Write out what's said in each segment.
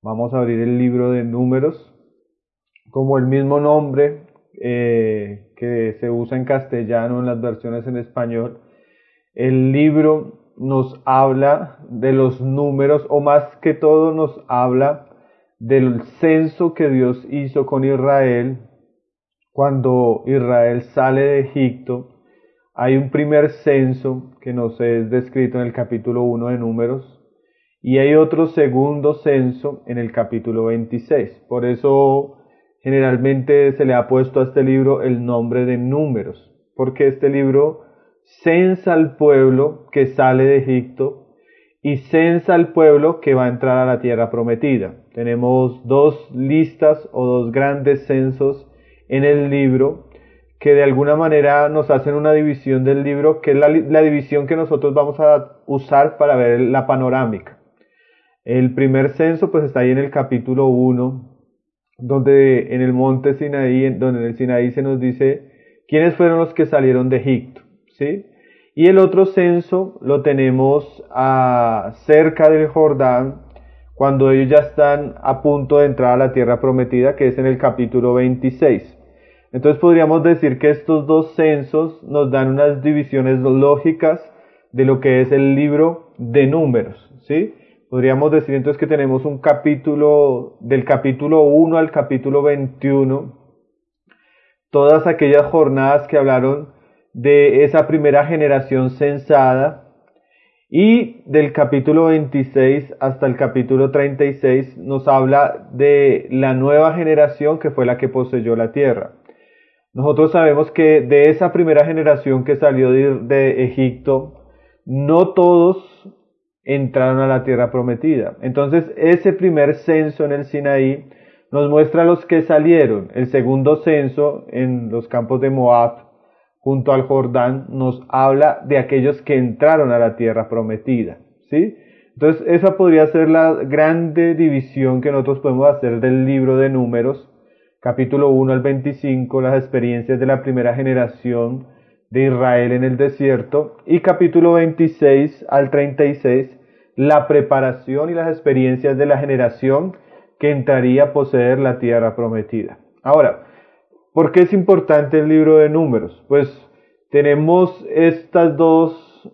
Vamos a abrir el libro de Números, como el mismo nombre que se usa en castellano en las versiones en español. El libro nos habla de los números, o más que todo nos habla del censo que Dios hizo con Israel cuando Israel sale de Egipto. Hay un primer censo que nos es descrito en el capítulo 1 de Números, y hay otro segundo censo en el capítulo 26. Por eso generalmente se le ha puesto a este libro el nombre de Números, porque este libro censa al pueblo que sale de Egipto y censa al pueblo que va a entrar a la tierra prometida. Tenemos dos listas o dos grandes censos en el libro que de alguna manera nos hacen una división del libro, que es la división que nosotros vamos a usar para ver la panorámica. El primer censo pues está ahí en el capítulo 1, donde en el monte Sinaí, donde en el Sinaí se nos dice quiénes fueron los que salieron de Egipto, ¿sí? Y el otro censo lo tenemos cerca del Jordán, cuando ellos ya están a punto de entrar a la tierra prometida, que es en el capítulo 26. Entonces podríamos decir que estos dos censos nos dan unas divisiones lógicas de lo que es el libro de Números, ¿sí? Podríamos decir entonces que tenemos un capítulo, del capítulo 1 al capítulo 21, todas aquellas jornadas que hablaron de esa primera generación censada, y del capítulo 26 hasta el capítulo 36 nos habla de la nueva generación que fue la que poseyó la tierra. Nosotros sabemos que de esa primera generación que salió de Egipto, no todos entraron a la tierra prometida. Entonces ese primer censo en el Sinaí nos muestra a los que salieron. El segundo censo en los campos de Moab, junto al Jordán, nos habla de aquellos que entraron a la tierra prometida, ¿sí? Entonces esa podría ser la grande división que nosotros podemos hacer del libro de Números, capítulo 1 al 25, las experiencias de la primera generación de Israel en el desierto, y capítulo 26 al 36, la preparación y las experiencias de la generación que entraría a poseer la tierra prometida. Ahora, ¿por qué es importante el libro de Números? Pues tenemos estos dos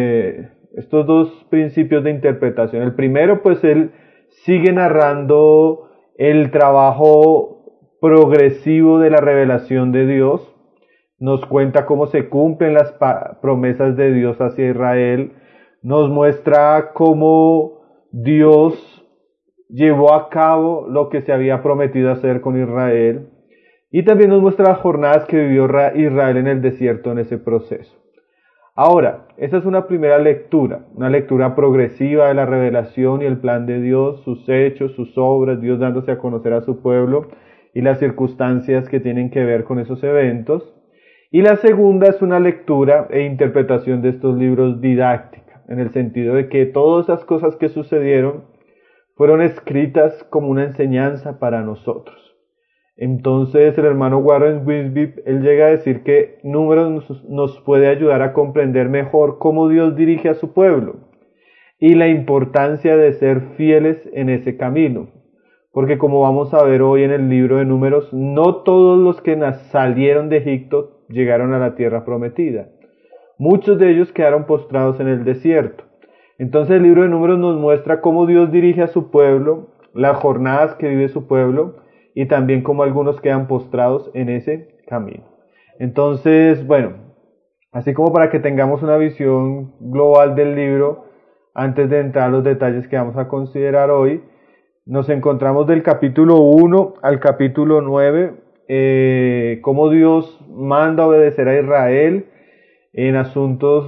principios de interpretación. El primero, pues él sigue narrando el trabajo progresivo de la revelación de Dios. Nos cuenta cómo se cumplen las promesas de Dios hacia Israel. Nos muestra cómo Dios llevó a cabo lo que se había prometido hacer con Israel. Y también nos muestra las jornadas que vivió Israel en el desierto en ese proceso. Ahora, esa es una primera lectura, una lectura progresiva de la revelación y el plan de Dios, sus hechos, sus obras, Dios dándose a conocer a su pueblo y las circunstancias que tienen que ver con esos eventos. Y la segunda es una lectura e interpretación de estos libros didáctica, en el sentido de que todas esas cosas que sucedieron fueron escritas como una enseñanza para nosotros. Entonces el hermano Warren Wiersbe, él llega a decir que Números nos puede ayudar a comprender mejor cómo Dios dirige a su pueblo y la importancia de ser fieles en ese camino. Porque como vamos a ver hoy en el libro de Números, no todos los que salieron de Egipto llegaron a la tierra prometida. Muchos de ellos quedaron postrados en el desierto. Entonces el libro de Números nos muestra cómo Dios dirige a su pueblo, las jornadas que vive su pueblo, y también cómo algunos quedan postrados en ese camino. Entonces, bueno, así como para que tengamos una visión global del libro, antes de entrar a los detalles que vamos a considerar hoy, nos encontramos del capítulo 1 al capítulo 9, cómo Dios manda obedecer a Israel en asuntos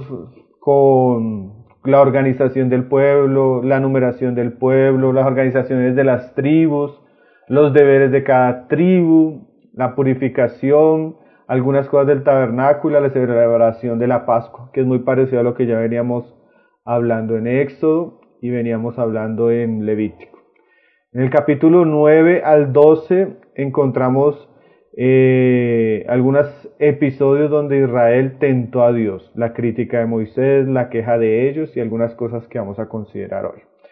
con la organización del pueblo, la numeración del pueblo, las organizaciones de las tribus, los deberes de cada tribu, la purificación, algunas cosas del tabernáculo, la celebración de la Pascua, que es muy parecido a lo que ya veníamos hablando en Éxodo y veníamos hablando en Levítico. En el capítulo 9 al 12 encontramos algunos episodios donde Israel tentó a Dios, la crítica de Moisés, la queja de ellos y algunas cosas que vamos a considerar hoy.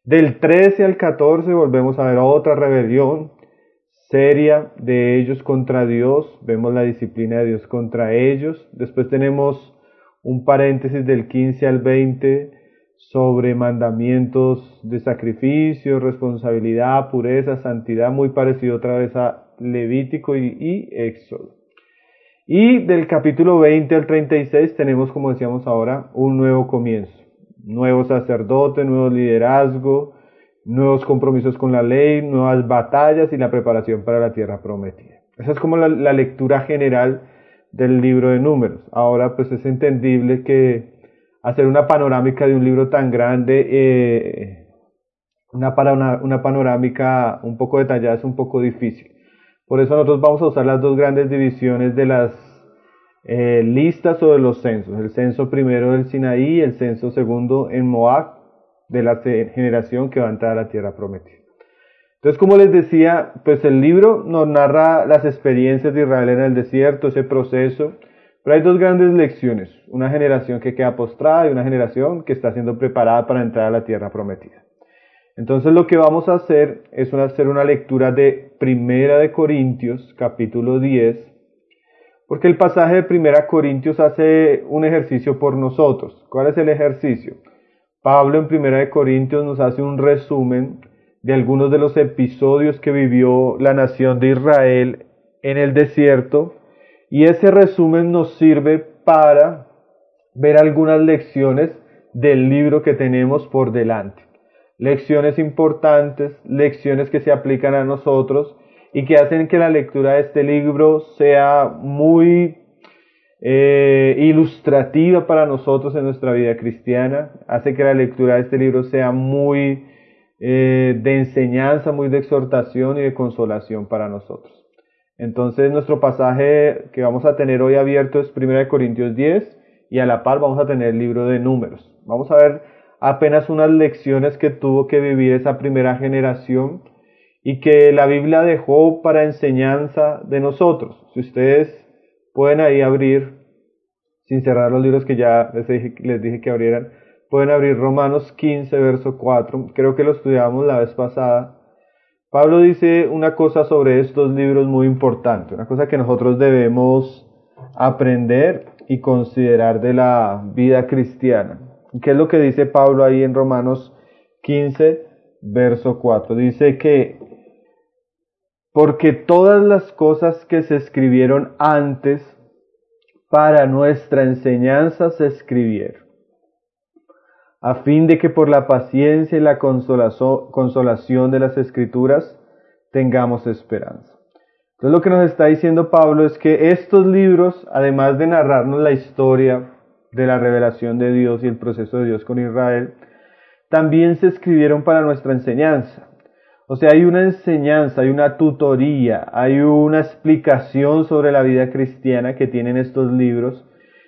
Del 13 al 14 volvemos a ver otra rebelión seria de ellos contra Dios, vemos la disciplina de Dios contra ellos. Después tenemos un paréntesis del 15 al 20 sobre mandamientos de sacrificio, responsabilidad, pureza, santidad, muy parecido otra vez a Levítico y Éxodo. Y del capítulo 20 al 36 tenemos, como decíamos ahora, un nuevo comienzo. Nuevo sacerdote, nuevo liderazgo, nuevos compromisos con la ley, nuevas batallas y la preparación para la tierra prometida. Esa es como la lectura general del libro de Números. Ahora pues es entendible que hacer una panorámica de un libro tan grande, una panorámica un poco detallada es un poco difícil. Por eso nosotros vamos a usar las dos grandes divisiones de las listas o de los censos. El censo primero del Sinaí y el censo segundo en Moab, de la generación que va a entrar a la tierra prometida. Entonces, como les decía, pues el libro nos narra las experiencias de Israel en el desierto, ese proceso, pero hay dos grandes lecciones, una generación que queda postrada y una generación que está siendo preparada para entrar a la tierra prometida. Entonces lo que vamos a hacer es hacer una lectura de Primera de Corintios, capítulo 10, porque el pasaje de Primera Corintios hace un ejercicio por nosotros. ¿Cuál es el ejercicio? Pablo en Primera de Corintios nos hace un resumen de algunos de los episodios que vivió la nación de Israel en el desierto, y ese resumen nos sirve para ver algunas lecciones del libro que tenemos por delante. Lecciones importantes, lecciones que se aplican a nosotros y que hacen que la lectura de este libro sea muy ilustrativa para nosotros en nuestra vida cristiana, hace que la lectura de este libro sea muy de enseñanza, muy de exhortación y de consolación para nosotros. Entonces nuestro pasaje que vamos a tener hoy abierto es 1 Corintios 10 y a la par vamos a tener el libro de Números. Vamos a ver apenas unas lecciones que tuvo que vivir esa primera generación y que la Biblia dejó para enseñanza de nosotros. Si ustedes pueden ahí abrir, sin cerrar los libros que ya les dije que abrieran, pueden abrir Romanos 15, verso 4. Creo que lo estudiamos la vez pasada. Pablo dice una cosa sobre estos libros muy importante, una cosa que nosotros debemos aprender y considerar de la vida cristiana. ¿Qué es lo que dice Pablo ahí en Romanos 15, verso 4? Dice que porque todas las cosas que se escribieron antes para nuestra enseñanza se escribieron, a fin de que por la paciencia y la consolación de las Escrituras tengamos esperanza. Entonces lo que nos está diciendo Pablo es que estos libros, además de narrarnos la historia de la revelación de Dios y el proceso de Dios con Israel, también se escribieron para nuestra enseñanza. O sea, hay una enseñanza, hay una tutoría, hay una explicación sobre la vida cristiana que tienen estos libros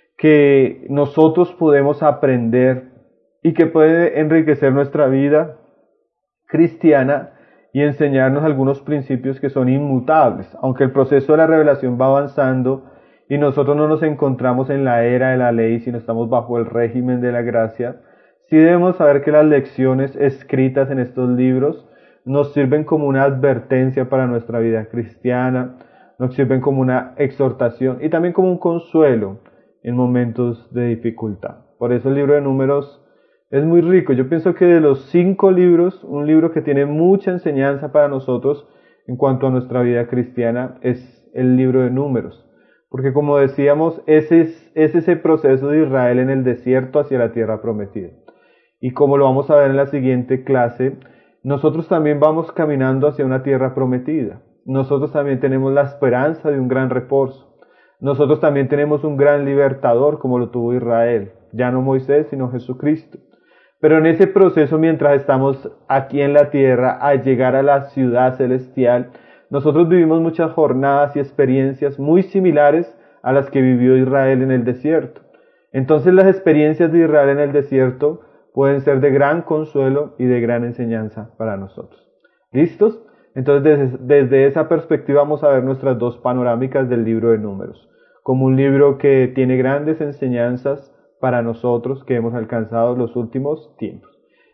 que nosotros podemos aprender y que puede enriquecer nuestra vida cristiana y enseñarnos algunos principios que son inmutables. Aunque el proceso de la revelación va avanzando y nosotros no nos encontramos en la era de la ley, sino estamos bajo el régimen de la gracia, sí debemos saber que las lecciones escritas en estos libros nos sirven como una advertencia para nuestra vida cristiana, nos sirven como una exhortación y también como un consuelo en momentos de dificultad. Por eso el libro de Números es muy rico. Yo pienso que de los 5 libros, un libro que tiene mucha enseñanza para nosotros en cuanto a nuestra vida cristiana es el libro de Números. Porque como decíamos, es ese proceso de Israel en el desierto hacia la tierra prometida. Y como lo vamos a ver en la siguiente clase, nosotros también vamos caminando hacia una tierra prometida. Nosotros también tenemos la esperanza de un gran reposo. Nosotros también tenemos un gran libertador como lo tuvo Israel. Ya no Moisés, sino Jesucristo. Pero en ese proceso, mientras estamos aquí en la tierra, al llegar a la ciudad celestial, nosotros vivimos muchas jornadas y experiencias muy similares a las que vivió Israel en el desierto. Entonces las experiencias de Israel en el desierto pueden ser de gran consuelo y de gran enseñanza para nosotros. ¿Listos? Entonces desde esa perspectiva vamos a ver nuestras dos panorámicas del libro de Números, como un libro que tiene grandes enseñanzas para nosotros que hemos alcanzado los últimos tiempos.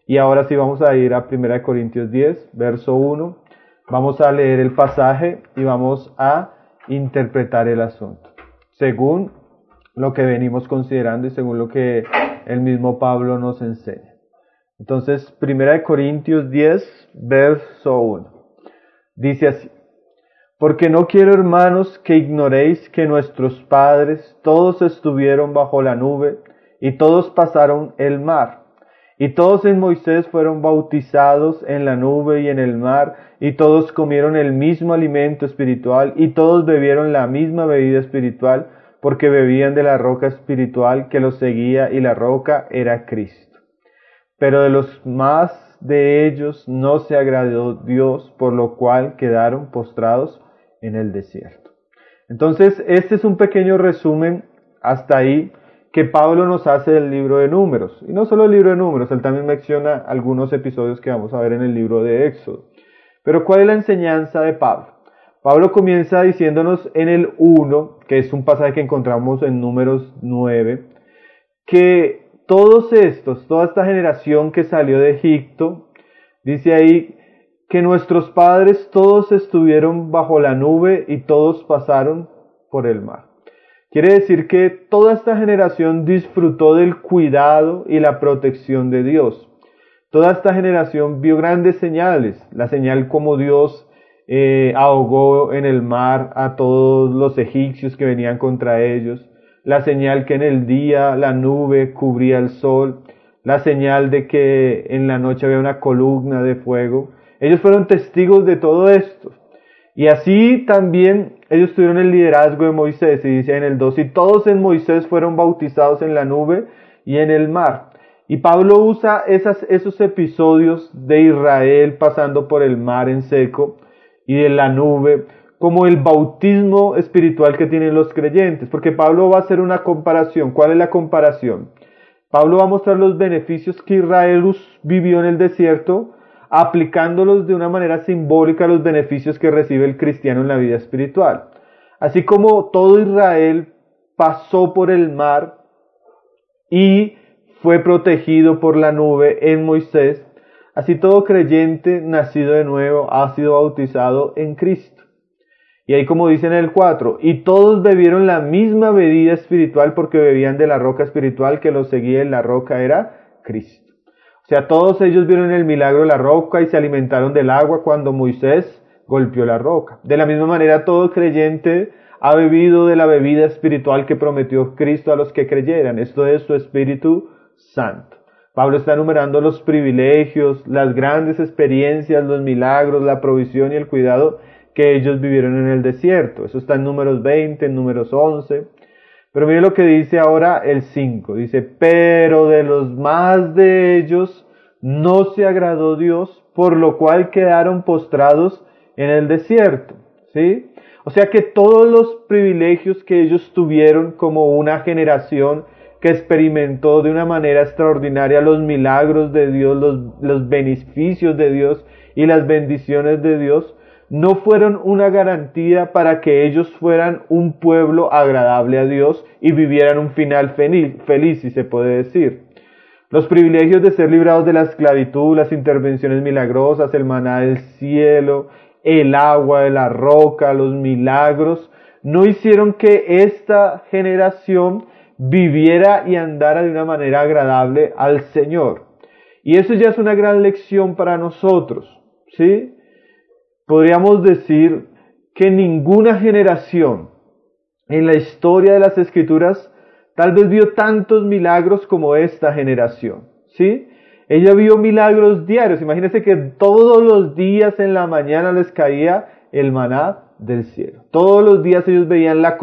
Y ahora sí vamos a ir a 1 Corintios 10, verso 1. Vamos a leer el pasaje y vamos a interpretar el asunto, según lo que venimos considerando y según lo que el mismo Pablo nos enseña. Entonces, 1 Corintios 10, verso 1. Dice así: porque no quiero, hermanos, que ignoréis que nuestros padres todos estuvieron bajo la nube y todos pasaron el mar. Y todos en Moisés fueron bautizados en la nube y en el mar, y todos comieron el mismo alimento espiritual, y todos bebieron la misma bebida espiritual, porque bebían de la roca espiritual que los seguía, y la roca era Cristo. Pero de los más de ellos no se agradó Dios, por lo cual quedaron postrados en el desierto. Entonces, este es un pequeño resumen hasta ahí que Pablo nos hace del libro de Números. Y no solo el libro de Números, él también menciona algunos episodios que vamos a ver en el libro de Éxodo. Pero ¿cuál es la enseñanza de Pablo? Pablo comienza diciéndonos en el 1, que es un pasaje que encontramos en Números 9, que toda esta generación que salió de Egipto, dice ahí que nuestros padres todos estuvieron bajo la nube y todos pasaron por el mar. Quiere decir que toda esta generación disfrutó del cuidado y la protección de Dios. Toda esta generación vio grandes señales, la señal como Dios ahogó en el mar a todos los egipcios que venían contra ellos, la señal que en el día la nube cubría el sol, la señal de que en la noche había una columna de fuego. Ellos fueron testigos de todo esto. Y así también ellos tuvieron el liderazgo de Moisés, y dice en el 2, y todos en Moisés fueron bautizados en la nube y en el mar. Y Pablo usa esos episodios de Israel pasando por el mar en seco y de la nube como el bautismo espiritual que tienen los creyentes, porque Pablo va a hacer una comparación. ¿Cuál es la comparación? Pablo va a mostrar los beneficios que Israel vivió en el desierto, aplicándolos de una manera simbólica a los beneficios que recibe el cristiano en la vida espiritual. Así como todo Israel pasó por el mar y fue protegido por la nube en Moisés, así todo creyente nacido de nuevo ha sido bautizado en Cristo. Y ahí como dice en el 4, y todos bebieron la misma bebida espiritual porque bebían de la roca espiritual que los seguía, y la roca era Cristo. O sea, todos ellos vieron el milagro de la roca y se alimentaron del agua cuando Moisés golpeó la roca. De la misma manera, todo creyente ha bebido de la bebida espiritual que prometió Cristo a los que creyeran. Esto es su Espíritu Santo. Pablo está enumerando los privilegios, las grandes experiencias, los milagros, la provisión y el cuidado que ellos vivieron en el desierto. Eso está en Números 20, en Números 11. Pero mire lo que dice ahora el 5. Dice, pero de los más de ellos no se agradó Dios, por lo cual quedaron postrados en el desierto. ¿Sí? O sea que todos los privilegios que ellos tuvieron como una generación que experimentó de una manera extraordinaria los milagros de Dios, los beneficios de Dios y las bendiciones de Dios, no fueron una garantía para que ellos fueran un pueblo agradable a Dios y vivieran un final feliz, si se puede decir. Los privilegios de ser librados de la esclavitud, las intervenciones milagrosas, el maná del cielo, el agua de la roca, los milagros, no hicieron que esta generación viviera y andara de una manera agradable al Señor. Y eso ya es una gran lección para nosotros, ¿sí? Podríamos decir que ninguna generación en la historia de las Escrituras tal vez vio tantos milagros como esta generación, ¿sí? Ella vio milagros diarios. Imagínense que todos los días en la mañana les caía el maná del cielo. Todos los días ellos veían la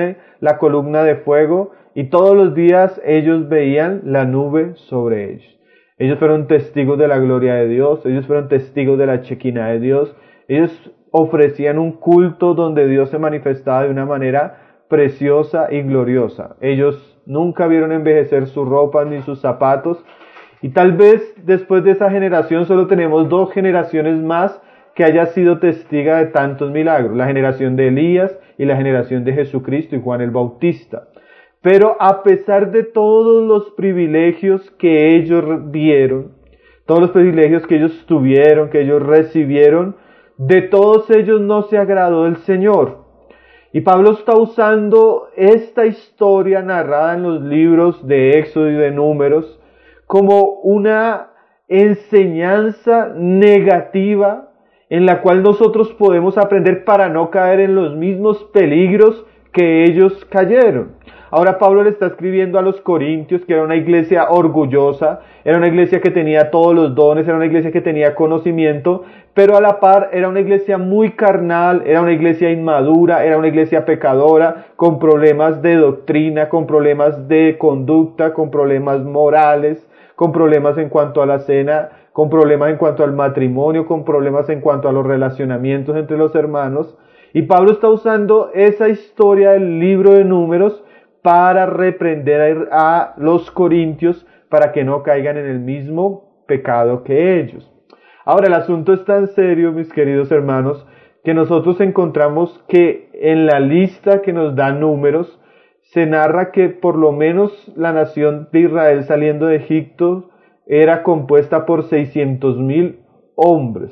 columna de fuego, y todos los días ellos veían la nube sobre ellos. Ellos fueron testigos de la gloria de Dios, ellos fueron testigos de la Shekinah de Dios. Ellos ofrecían un culto donde Dios se manifestaba de una manera preciosa y gloriosa. Ellos nunca vieron envejecer sus ropas ni sus zapatos. Y tal vez después de esa generación solo tenemos 2 generaciones más que haya sido testiga de tantos milagros. La generación de Elías y la generación de Jesucristo y Juan el Bautista. Pero a pesar de todos los privilegios que ellos vieron, todos los privilegios que ellos tuvieron, que ellos recibieron, de todos ellos no se agradó el Señor. Y Pablo está usando esta historia narrada en los libros de Éxodo y de Números como una enseñanza negativa en la cual nosotros podemos aprender para no caer en los mismos peligros que ellos cayeron. Ahora Pablo le está escribiendo a los corintios, que era una iglesia orgullosa, era una iglesia que tenía todos los dones, era una iglesia que tenía conocimiento, pero a la par era una iglesia muy carnal, era una iglesia inmadura, era una iglesia pecadora, con problemas de doctrina, con problemas de conducta, con problemas morales, con problemas en cuanto a la cena, con problemas en cuanto al matrimonio, con problemas en cuanto a los relacionamientos entre los hermanos. Y Pablo está usando esa historia del libro de Números para reprender a los corintios para que no caigan en el mismo pecado que ellos. Ahora, el asunto es tan serio, mis queridos hermanos, que nosotros encontramos que en la lista que nos da Números se narra que por lo menos la nación de Israel saliendo de Egipto era compuesta por 600,000 hombres.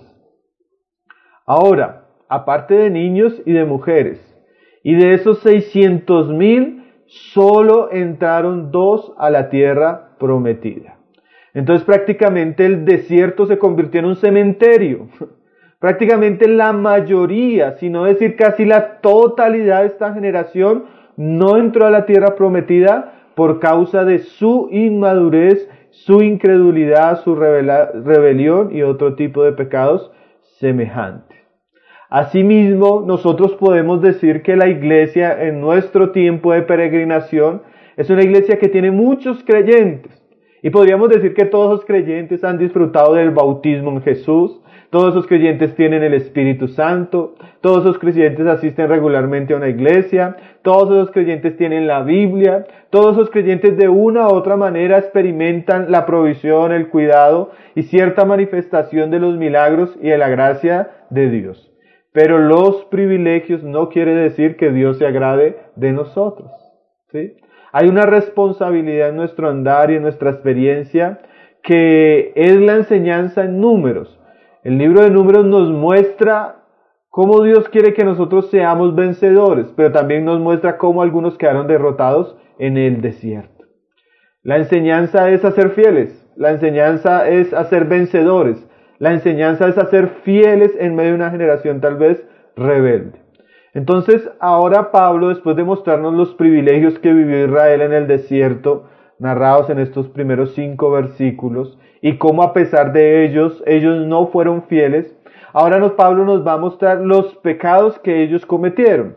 Ahora, aparte de niños y de mujeres, y de esos 600,000, solo entraron 2 a la tierra prometida. Entonces prácticamente el desierto se convirtió en un cementerio. Prácticamente la mayoría, si no decir casi la totalidad de esta generación, no entró a la tierra prometida por causa de su inmadurez, su incredulidad, su rebelión y otro tipo de pecados semejantes. Asimismo, nosotros podemos decir que la iglesia en nuestro tiempo de peregrinación es una iglesia que tiene muchos creyentes. Y podríamos decir que todos los creyentes han disfrutado del bautismo en Jesús, todos esos creyentes tienen el Espíritu Santo, todos esos creyentes asisten regularmente a una iglesia, todos esos creyentes tienen la Biblia, todos esos creyentes de una u otra manera experimentan la provisión, el cuidado y cierta manifestación de los milagros y de la gracia de Dios. Pero los privilegios no quiere decir que Dios se agrade de nosotros, ¿sí? Hay una responsabilidad en nuestro andar y en nuestra experiencia que es la enseñanza en Números. El libro de Números nos muestra cómo Dios quiere que nosotros seamos vencedores, pero también nos muestra cómo algunos quedaron derrotados en el desierto. La enseñanza es a ser fieles, la enseñanza es a ser vencedores, la enseñanza es a ser fieles en medio de una generación tal vez rebelde. Entonces, ahora Pablo, después de mostrarnos los privilegios que vivió Israel en el desierto, narrados en estos primeros 5 versículos, y cómo a pesar de ellos no fueron fieles, ahora Pablo nos va a mostrar los pecados que ellos cometieron.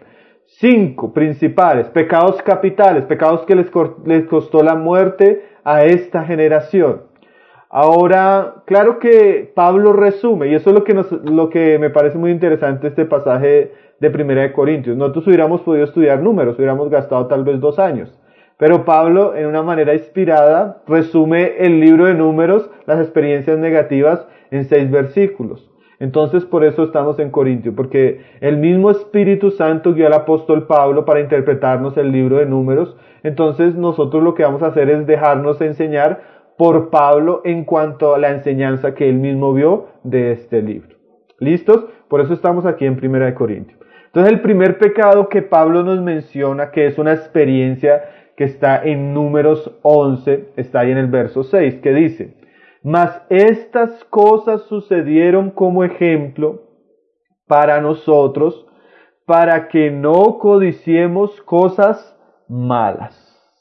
5 principales, pecados capitales, pecados que les costó la muerte a esta generación. Ahora, claro que Pablo resume, y eso es lo que me parece muy interesante este pasaje de Primera de Corintios. Nosotros hubiéramos podido estudiar Números, hubiéramos gastado tal vez 2 años. Pero Pablo, en una manera inspirada, resume el libro de Números, las experiencias negativas, en 6 versículos. Entonces, por eso estamos en Corintios, porque el mismo Espíritu Santo guió al apóstol Pablo para interpretarnos el libro de Números. Entonces, nosotros lo que vamos a hacer es dejarnos enseñar por Pablo en cuanto a la enseñanza que él mismo vio de este libro. ¿Listos? Por eso estamos aquí en Primera de Corintios. Entonces, el primer pecado que Pablo nos menciona, que es una experiencia que está en Números 11, está ahí en el verso 6, que dice: mas estas cosas sucedieron como ejemplo para nosotros, para que no codiciemos cosas malas,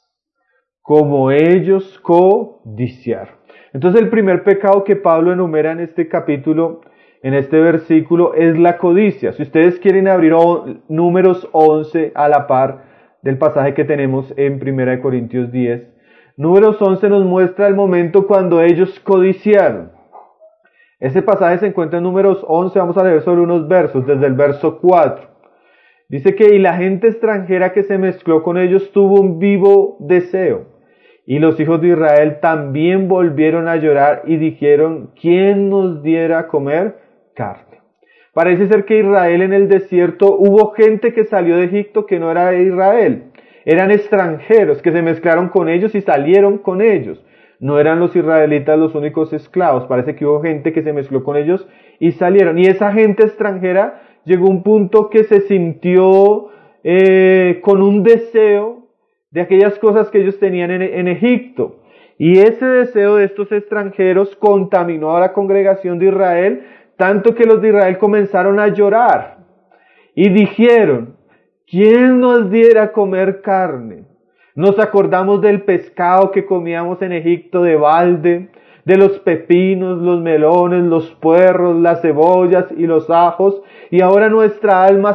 como ellos codiciaron. Entonces el primer pecado que Pablo enumera en este capítulo, en este versículo, es la codicia. Si ustedes quieren abrir Números 11 a la par del pasaje que tenemos en 1 Corintios 10, Números 11 nos muestra el momento cuando ellos codiciaron. Ese pasaje se encuentra en Números 11, vamos a leer sobre unos versos, desde el verso 4. Dice que y la gente extranjera que se mezcló con ellos tuvo un vivo deseo. Y los hijos de Israel también volvieron a llorar y dijeron: ¿quién nos diera a comer carne? Parece ser que Israel en el desierto hubo gente que salió de Egipto que no era de Israel. Eran extranjeros que se mezclaron con ellos y salieron con ellos. No eran los israelitas los únicos esclavos, parece que hubo gente que se mezcló con ellos y salieron. Y esa gente extranjera llegó a un punto que se sintió con un deseo de aquellas cosas que ellos tenían en Egipto. Y ese deseo de estos extranjeros contaminó a la congregación de Israel, tanto que los de Israel comenzaron a llorar y dijeron: ¿quién nos diera a comer carne? Nos acordamos del pescado que comíamos en Egipto de balde, de los pepinos, los melones, los puerros, las cebollas y los ajos, y ahora nuestra alma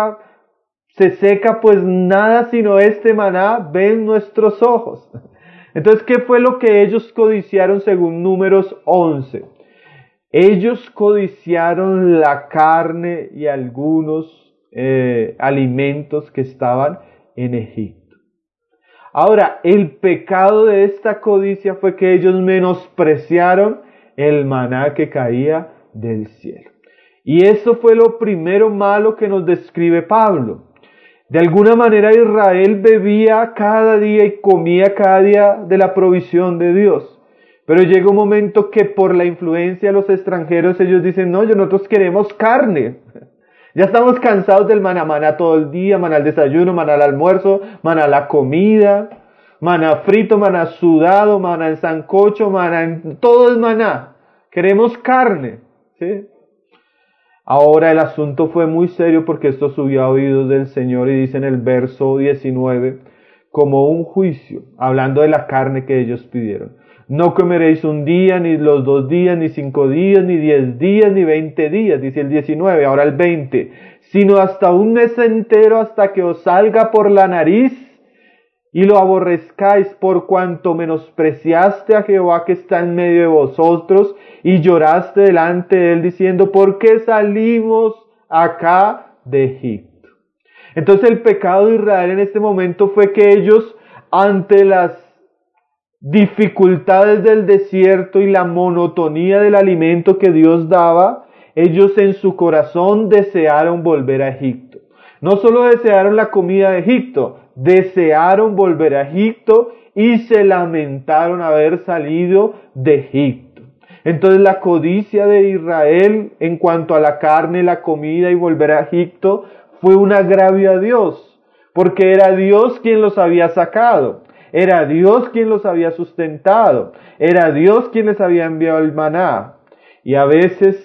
se seca, pues nada sino este maná ven nuestros ojos. Entonces, ¿qué fue lo que ellos codiciaron según Números 11? Ellos codiciaron la carne y algunos alimentos que estaban en Egipto. Ahora, el pecado de esta codicia fue que ellos menospreciaron el maná que caía del cielo. Y eso fue lo primero malo que nos describe Pablo. De alguna manera Israel bebía cada día y comía cada día de la provisión de Dios. Pero llega un momento que por la influencia de los extranjeros ellos dicen: no, nosotros queremos carne. Ya estamos cansados del maná, maná todo el día, maná al desayuno, maná al almuerzo, maná a la comida, maná frito, maná sudado, maná en sancocho, todo es maná. Queremos carne, ¿sí? Ahora el asunto fue muy serio porque esto subió a oídos del Señor y dice en el verso 19, como un juicio, hablando de la carne que ellos pidieron: no comeréis un día, ni los 2 días, ni 5 días, ni 10 días, ni 20 días, dice el 19, ahora el 20, sino hasta un mes entero, hasta que os salga por la nariz y lo aborrezcáis, por cuanto menospreciaste a Jehová que está en medio de vosotros, y lloraste delante de él diciendo: ¿por qué salimos acá de Egipto? Entonces el pecado de Israel en este momento fue que ellos, ante las dificultades del desierto y la monotonía del alimento que Dios daba, ellos en su corazón desearon volver a Egipto. No solo desearon la comida de Egipto, desearon volver a Egipto y se lamentaron haber salido de Egipto. Entonces la codicia de Israel en cuanto a la carne, la comida y volver a Egipto fue un agravio a Dios, porque era Dios quien los había sacado, era Dios quien los había sustentado, era Dios quien les había enviado el maná. Y a veces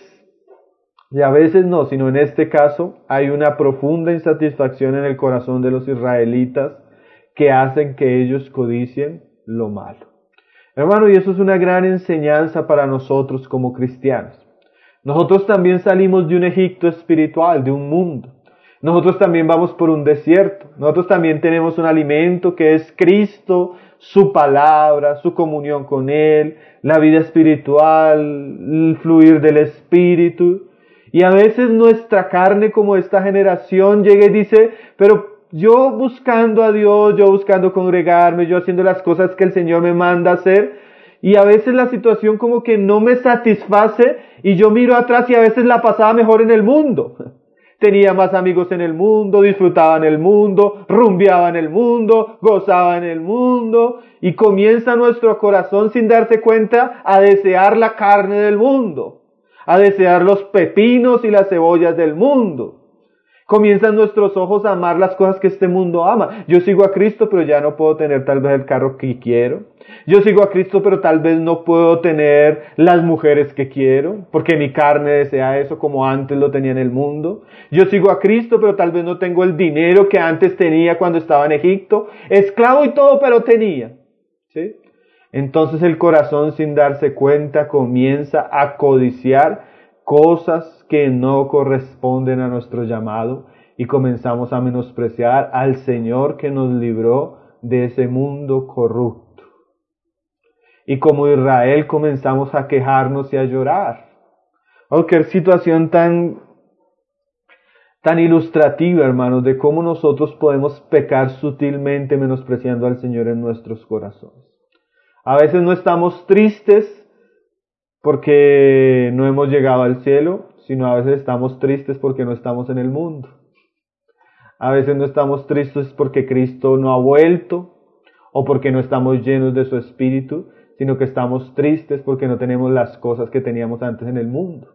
no, sino en este caso hay una profunda insatisfacción en el corazón de los israelitas que hacen que ellos codicien lo malo. Hermano, y eso es una gran enseñanza para nosotros como cristianos. Nosotros también salimos de un Egipto espiritual, de un mundo. Nosotros también vamos por un desierto. Nosotros también tenemos un alimento que es Cristo, su palabra, su comunión con Él, la vida espiritual, el fluir del Espíritu. Y a veces nuestra carne, como esta generación, llega y dice: pero yo buscando a Dios, yo buscando congregarme, yo haciendo las cosas que el Señor me manda hacer, y a veces la situación como que no me satisface, y yo miro atrás y a veces la pasaba mejor en el mundo. Tenía más amigos en el mundo, disfrutaba en el mundo, rumbeaba en el mundo, gozaba en el mundo, y comienza nuestro corazón sin darse cuenta a desear la carne del mundo, a desear los pepinos y las cebollas del mundo. Comienzan nuestros ojos a amar las cosas que este mundo ama. Yo sigo a Cristo, pero ya no puedo tener tal vez el carro que quiero. Yo sigo a Cristo, pero tal vez no puedo tener las mujeres que quiero, porque mi carne desea eso como antes lo tenía en el mundo. Yo sigo a Cristo, pero tal vez no tengo el dinero que antes tenía cuando estaba en Egipto. Esclavo y todo, pero tenía. ¿Sí? Entonces el corazón, sin darse cuenta, comienza a codiciar cosas que no corresponden a nuestro llamado, y comenzamos a menospreciar al Señor que nos libró de ese mundo corrupto. Y como Israel comenzamos a quejarnos y a llorar. Oh, qué situación tan ilustrativa, hermanos, de cómo nosotros podemos pecar sutilmente menospreciando al Señor en nuestros corazones. A veces no estamos tristes porque no hemos llegado al cielo, sino a veces estamos tristes porque no estamos en el mundo. A veces no estamos tristes porque Cristo no ha vuelto, o porque no estamos llenos de su Espíritu, sino que estamos tristes porque no tenemos las cosas que teníamos antes en el mundo.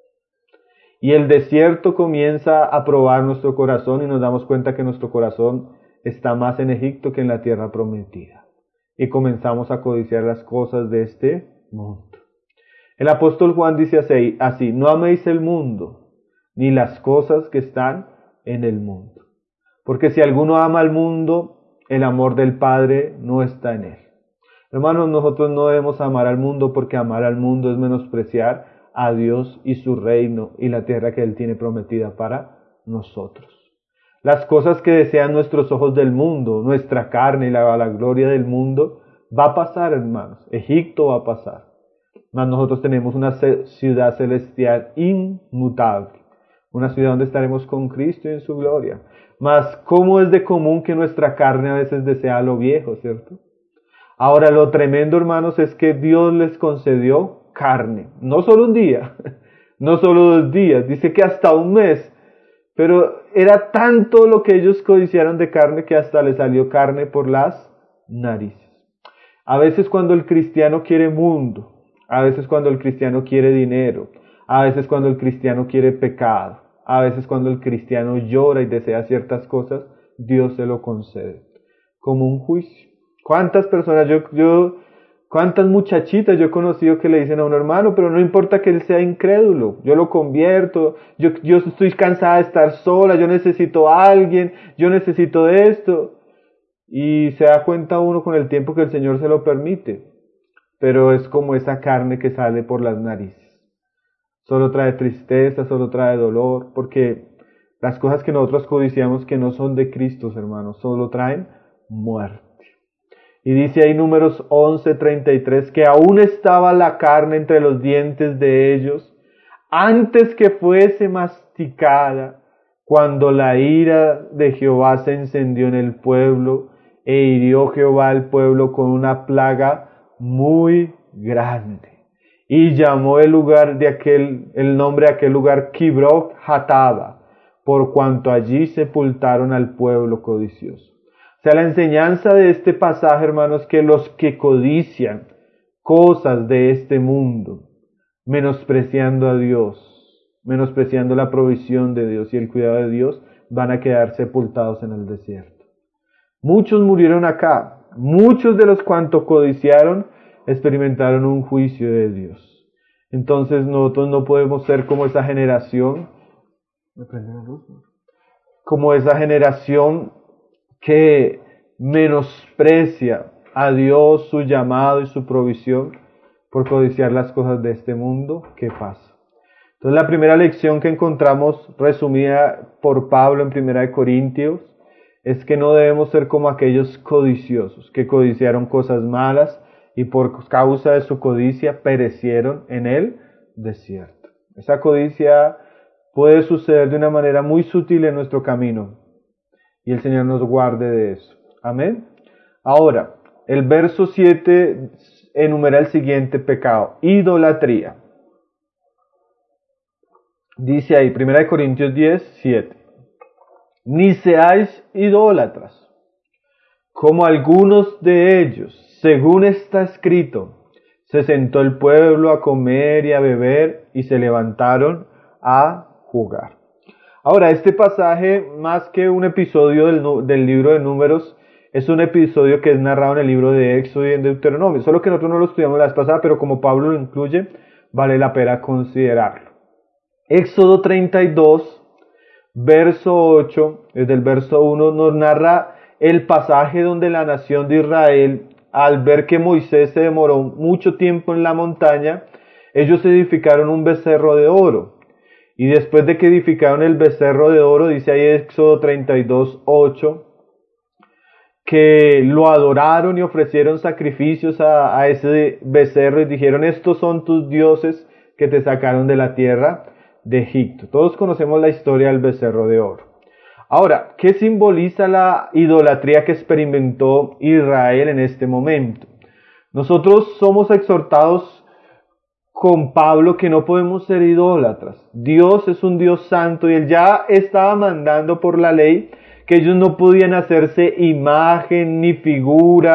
Y el desierto comienza a probar nuestro corazón y nos damos cuenta que nuestro corazón está más en Egipto que en la tierra prometida. Y comenzamos a codiciar las cosas de este mundo. El apóstol Juan dice así, no améis el mundo, ni las cosas que están en el mundo. Porque si alguno ama al mundo, el amor del Padre no está en él. Hermanos, nosotros no debemos amar al mundo, porque amar al mundo es menospreciar a Dios y su reino y la tierra que Él tiene prometida para nosotros. Las cosas que desean nuestros ojos del mundo, nuestra carne y la gloria del mundo, va a pasar, hermanos. Egipto va a pasar. Mas nosotros tenemos una ciudad celestial inmutable. Una ciudad donde estaremos con Cristo y en su gloria. Mas cómo es de común que nuestra carne a veces desea lo viejo, ¿cierto? Ahora lo tremendo, hermanos, es que Dios les concedió carne. No solo un día, no solo 2 días, dice que hasta un mes. Pero era tanto lo que ellos codiciaron de carne que hasta les salió carne por las narices. A veces cuando el cristiano quiere mundo, a veces cuando el cristiano quiere dinero, a veces cuando el cristiano quiere pecado, a veces cuando el cristiano llora y desea ciertas cosas, Dios se lo concede como un juicio. ¿Cuántas personas, cuántas muchachitas yo he conocido que le dicen a un hermano, pero no importa que él sea incrédulo, yo lo convierto, yo estoy cansada de estar sola, yo necesito a alguien, yo necesito esto? Y se da cuenta uno con el tiempo que el Señor se lo permite, pero es como esa carne que sale por las narices. Solo trae tristeza, solo trae dolor, porque las cosas que nosotros codiciamos que no son de Cristo, hermanos, solo traen muerte. Y dice ahí Números 11:33 que aún estaba la carne entre los dientes de ellos antes que fuese masticada, cuando la ira de Jehová se encendió en el pueblo e hirió Jehová al pueblo con una plaga muy grande. Y llamó el nombre de aquel lugar Kibroth Hatava, por cuanto allí sepultaron al pueblo codicioso. O sea, la enseñanza de este pasaje, hermanos, que los que codician cosas de este mundo, menospreciando a Dios, menospreciando la provisión de Dios y el cuidado de Dios, van a quedar sepultados en el desierto. Muchos murieron acá, muchos de los cuantos codiciaron experimentaron un juicio de Dios. Entonces nosotros no podemos ser como esa generación, como esa generación que menosprecia a Dios, su llamado y su provisión por codiciar las cosas de este mundo. ¿Qué pasa? Entonces la primera lección que encontramos resumida por Pablo en 1 Corintios es que no debemos ser como aquellos codiciosos que codiciaron cosas malas y por causa de su codicia perecieron en el desierto. Esa codicia puede suceder de una manera muy sutil en nuestro camino y el Señor nos guarde de eso. Amén. Ahora, el verso 7 enumera el siguiente pecado: idolatría. Dice ahí, 1 Corintios 10:7. Ni seáis idólatras, como algunos de ellos, según está escrito, se sentó el pueblo a comer y a beber y se levantaron a jugar. Ahora, este pasaje, más que un episodio del libro de Números, es un episodio que es narrado en el libro de Éxodo y en Deuteronomio. Solo que nosotros no lo estudiamos la vez pasada, pero como Pablo lo incluye, vale la pena considerarlo. Éxodo 32, verso 8, desde el verso 1, nos narra el pasaje donde la nación de Israel, al ver que Moisés se demoró mucho tiempo en la montaña, ellos edificaron un becerro de oro. Y después de que edificaron el becerro de oro, dice ahí Éxodo 32, 8, que lo adoraron y ofrecieron sacrificios a ese becerro y dijeron: estos son tus dioses que te sacaron de la tierra de Egipto. Todos conocemos la historia del becerro de oro. Ahora, ¿qué simboliza la idolatría que experimentó Israel en este momento? Nosotros somos exhortados con Pablo que no podemos ser idólatras. Dios es un Dios santo y Él ya estaba mandando por la ley que ellos no podían hacerse imagen ni figura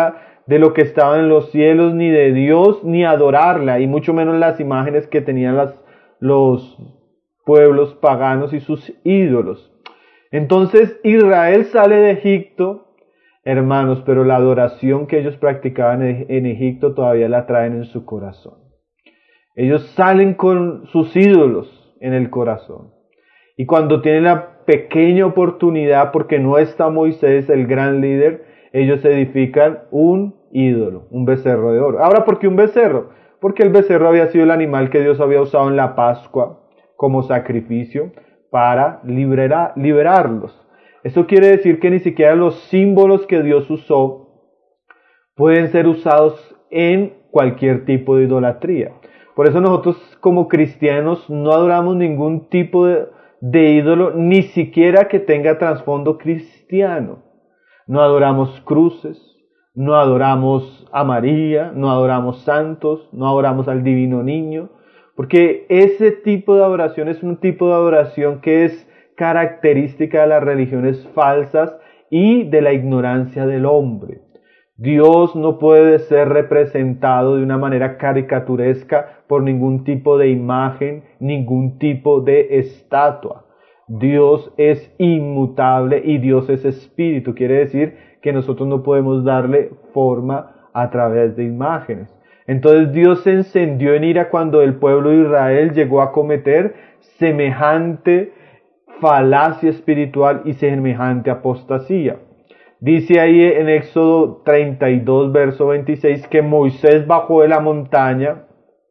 de lo que estaba en los cielos, ni de Dios, ni adorarla, y mucho menos las imágenes que tenían los pueblos paganos y sus ídolos. Entonces Israel sale de Egipto, hermanos, pero la adoración que ellos practicaban en Egipto todavía la traen en su corazón. Ellos salen con sus ídolos en el corazón. Y cuando tienen la pequeña oportunidad, porque no está Moisés, el gran líder, ellos edifican un ídolo, un becerro de oro. Ahora, ¿por qué un becerro? Porque el becerro había sido el animal que Dios había usado en la Pascua como sacrificio para liberarlos. Eso quiere decir que ni siquiera los símbolos que Dios usó pueden ser usados en cualquier tipo de idolatría. Por eso nosotros como cristianos no adoramos ningún tipo de ídolo, ni siquiera que tenga trasfondo cristiano. No adoramos cruces, no adoramos a María, no adoramos santos, no adoramos al divino niño, porque ese tipo de adoración es un tipo de adoración que es característica de las religiones falsas y de la ignorancia del hombre. Dios no puede ser representado de una manera caricaturesca por ningún tipo de imagen, ningún tipo de estatua. Dios es inmutable y Dios es espíritu. Quiere decir que nosotros no podemos darle forma a través de imágenes. Entonces Dios se encendió en ira cuando el pueblo de Israel llegó a cometer semejante falacia espiritual y semejante apostasía. Dice ahí en Éxodo 32, verso 26, que Moisés bajó de la montaña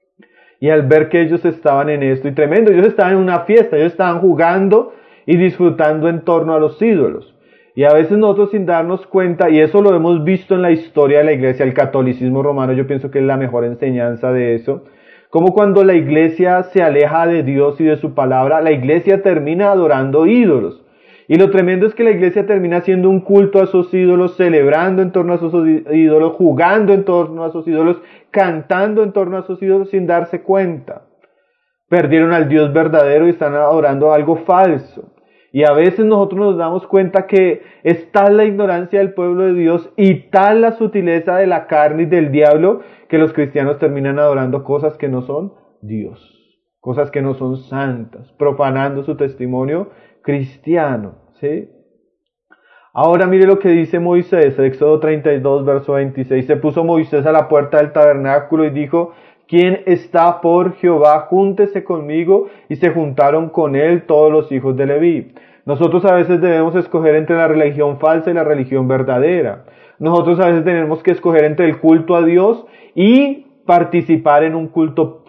y al ver que ellos estaban en esto, y tremendo, ellos estaban en una fiesta, ellos estaban jugando y disfrutando en torno a los ídolos. Y a veces nosotros sin darnos cuenta, y eso lo hemos visto en la historia de la iglesia, el catolicismo romano, yo pienso que es la mejor enseñanza de eso, como cuando la iglesia se aleja de Dios y de su palabra, la iglesia termina adorando ídolos. Y lo tremendo es que la iglesia termina haciendo un culto a esos ídolos, celebrando en torno a esos ídolos, jugando en torno a esos ídolos, cantando en torno a esos ídolos sin darse cuenta. Perdieron al Dios verdadero y están adorando algo falso. Y a veces nosotros nos damos cuenta que es tal la ignorancia del pueblo de Dios y tal la sutileza de la carne y del diablo que los cristianos terminan adorando cosas que no son Dios, cosas que no son santas, profanando su testimonio cristiano, ¿sí? Ahora mire lo que dice Moisés, Éxodo 32, verso 26. Se puso Moisés a la puerta del tabernáculo y dijo: ¿Quién está por Jehová? Júntese conmigo. Y se juntaron con él todos los hijos de Leví. Nosotros a veces debemos escoger entre la religión falsa y la religión verdadera. Nosotros a veces tenemos que escoger entre el culto a Dios y participar en un culto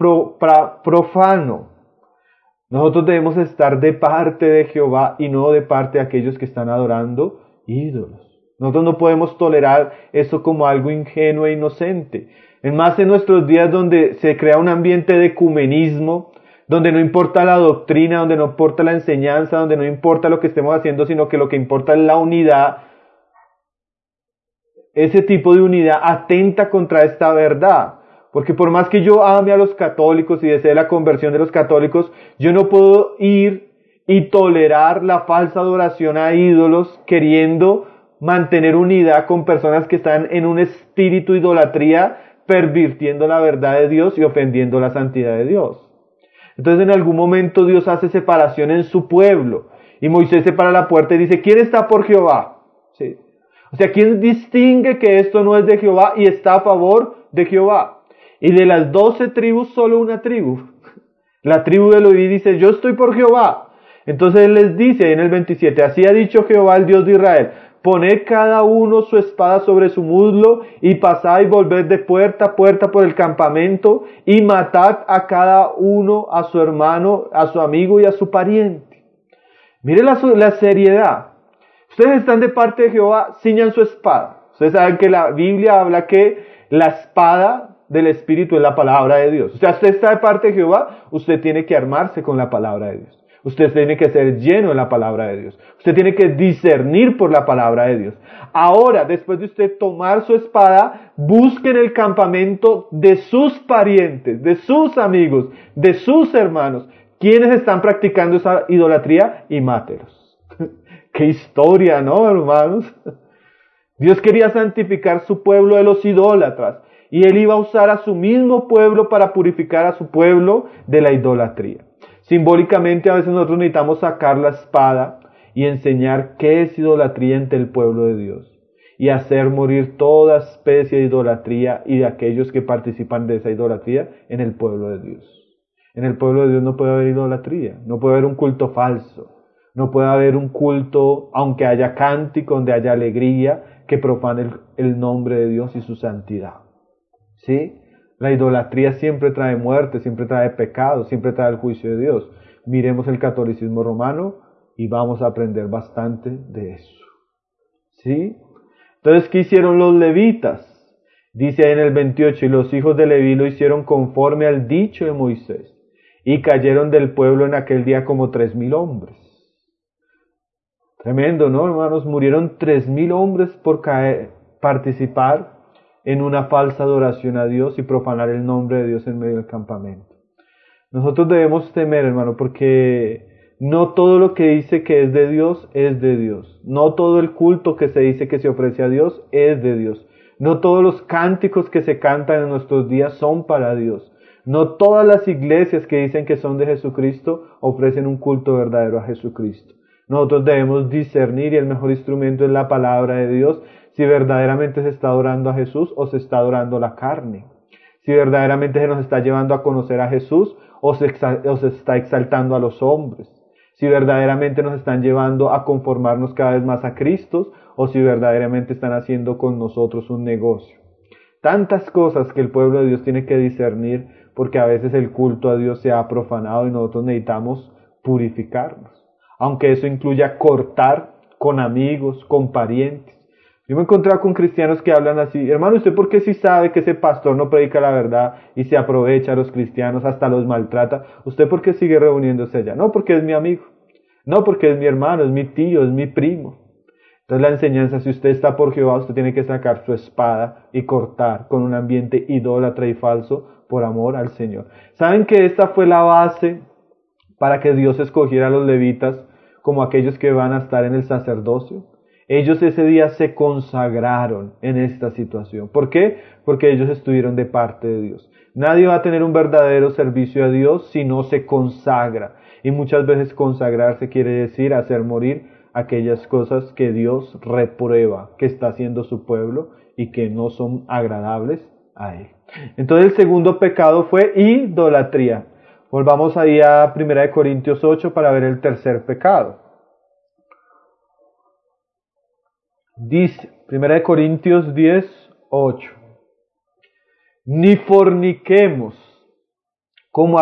profano. Nosotros debemos estar de parte de Jehová y no de parte de aquellos que están adorando ídolos. Nosotros no podemos tolerar eso como algo ingenuo e inocente. Es más, en nuestros días donde se crea un ambiente de ecumenismo, donde no importa la doctrina, donde no importa la enseñanza, donde no importa lo que estemos haciendo, sino que lo que importa es la unidad. Ese tipo de unidad atenta contra esta verdad. Porque por más que yo ame a los católicos y desee la conversión de los católicos, yo no puedo ir y tolerar la falsa adoración a ídolos queriendo mantener unidad con personas que están en un espíritu de idolatría, pervirtiendo la verdad de Dios y ofendiendo la santidad de Dios. Entonces en algún momento Dios hace separación en su pueblo y Moisés se para la puerta y dice: ¿quién está por Jehová? ¿Sí? O sea, ¿quién distingue que esto no es de Jehová y está a favor de Jehová? Y de las 12 tribus, solo una tribu. La tribu de Leví dice: yo estoy por Jehová. Entonces él les dice en el 27, así ha dicho Jehová, el Dios de Israel: poned cada uno su espada sobre su muslo, y pasad y volved de puerta a puerta por el campamento, y matad a cada uno, a su hermano, a su amigo y a su pariente. Miren la seriedad. Ustedes están de parte de Jehová, ciñan su espada. Ustedes saben que la Biblia habla que la espada del Espíritu es la palabra de Dios. O sea, usted está de parte de Jehová, usted tiene que armarse con la palabra de Dios. Usted tiene que ser lleno de la palabra de Dios. Usted tiene que discernir por la palabra de Dios. Ahora, después de usted tomar su espada, busque en el campamento de sus parientes, de sus amigos, de sus hermanos, quienes están practicando esa idolatría, y mátelos. ¡Qué historia!, ¿no, hermanos? Dios quería santificar su pueblo de los idólatras y Él iba a usar a su mismo pueblo para purificar a su pueblo de la idolatría. Simbólicamente a veces nosotros necesitamos sacar la espada y enseñar qué es idolatría entre el pueblo de Dios y hacer morir toda especie de idolatría y de aquellos que participan de esa idolatría en el pueblo de Dios. En el pueblo de Dios no puede haber idolatría, no puede haber un culto falso, no puede haber un culto, aunque haya cántico, donde haya alegría, que profane el nombre de Dios y su santidad. ¿Sí? La idolatría siempre trae muerte, siempre trae pecado, siempre trae el juicio de Dios. Miremos el catolicismo romano y vamos a aprender bastante de eso. ¿Sí? Entonces, ¿qué hicieron los levitas? Dice ahí en el 28, y los hijos de Leví lo hicieron conforme al dicho de Moisés, y cayeron del pueblo en aquel día como 3,000 hombres. Tremendo, ¿no, hermanos? Murieron 3,000 hombres por participar en una falsa adoración a Dios y profanar el nombre de Dios en medio del campamento. Nosotros debemos temer, hermano, porque no todo lo que dice que es de Dios es de Dios. No todo el culto que se dice que se ofrece a Dios es de Dios. No todos los cánticos que se cantan en nuestros días son para Dios. No todas las iglesias que dicen que son de Jesucristo ofrecen un culto verdadero a Jesucristo. Nosotros debemos discernir y el mejor instrumento es la palabra de Dios, si verdaderamente se está adorando a Jesús o se está adorando la carne. Si verdaderamente se nos está llevando a conocer a Jesús o se está exaltando a los hombres. Si verdaderamente nos están llevando a conformarnos cada vez más a Cristo o si verdaderamente están haciendo con nosotros un negocio. Tantas cosas que el pueblo de Dios tiene que discernir porque a veces el culto a Dios se ha profanado y nosotros necesitamos purificarnos. Aunque eso incluya cortar con amigos, con parientes. Yo me he encontrado con cristianos que hablan así: hermano, ¿usted por qué si sabe que ese pastor no predica la verdad y se aprovecha a los cristianos, hasta los maltrata? ¿Usted por qué sigue reuniéndose allá? No, porque es mi amigo. No, porque es mi hermano, es mi tío, es mi primo. Entonces la enseñanza, si usted está por Jehová, usted tiene que sacar su espada y cortar con un ambiente idólatra y falso por amor al Señor. ¿Saben que esta fue la base para que Dios escogiera a los levitas como aquellos que van a estar en el sacerdocio? Ellos ese día se consagraron en esta situación. ¿Por qué? Porque ellos estuvieron de parte de Dios. Nadie va a tener un verdadero servicio a Dios si no se consagra. Y muchas veces consagrarse quiere decir hacer morir aquellas cosas que Dios reprueba, que está haciendo su pueblo y que no son agradables a Él. Entonces el segundo pecado fue idolatría. Volvamos ahí a 1 Corintios 8 para ver el tercer pecado. Dice 1 Corintios 10, 8. Ni forniquemos como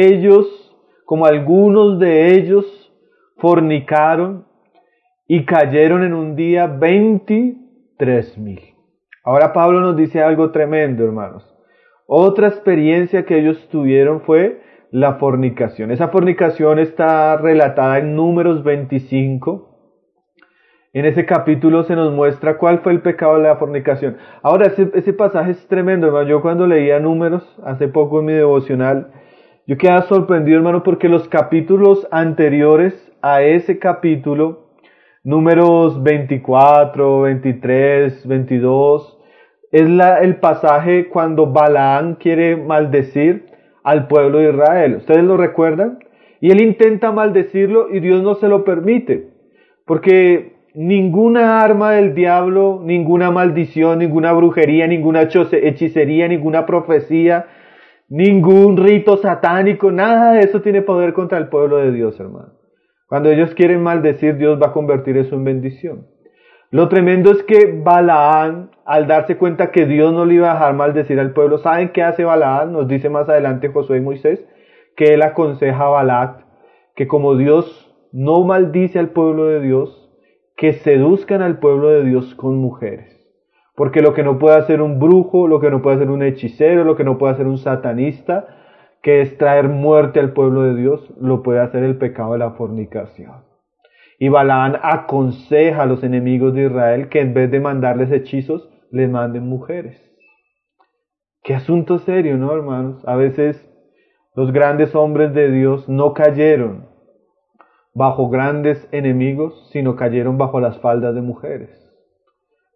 algunos de ellos fornicaron y cayeron en un día 23,000. Ahora Pablo nos dice algo tremendo, hermanos. Otra experiencia que ellos tuvieron fue la fornicación. Esa fornicación está relatada en Números 25. En ese capítulo se nos muestra cuál fue el pecado de la fornicación. Ahora, ese pasaje es tremendo, hermano. Yo cuando leía Números, hace poco en mi devocional, yo quedaba sorprendido, hermano, porque los capítulos anteriores a ese capítulo, Números 24, 23, 22, es el pasaje cuando Balaam quiere maldecir al pueblo de Israel. ¿Ustedes lo recuerdan? Y él intenta maldecirlo y Dios no se lo permite. Porque ninguna arma del diablo, ninguna maldición, ninguna brujería, ninguna hechicería, ninguna profecía, ningún rito satánico, nada de eso tiene poder contra el pueblo de Dios, hermano. Cuando ellos quieren maldecir, Dios va a convertir eso en bendición. Lo tremendo es que Balaam, al darse cuenta que Dios no le iba a dejar maldecir al pueblo, ¿saben qué hace Balaam? Nos dice más adelante Josué y Moisés, que él aconseja a Balac que como Dios no maldice al pueblo de Dios, que seduzcan al pueblo de Dios con mujeres. Porque lo que no puede hacer un brujo, lo que no puede hacer un hechicero, lo que no puede hacer un satanista, que es traer muerte al pueblo de Dios, lo puede hacer el pecado de la fornicación. Y Balaam aconseja a los enemigos de Israel que en vez de mandarles hechizos, les manden mujeres. Qué asunto serio, ¿no, hermanos? A veces los grandes hombres de Dios no cayeron bajo grandes enemigos, sino cayeron bajo las faldas de mujeres.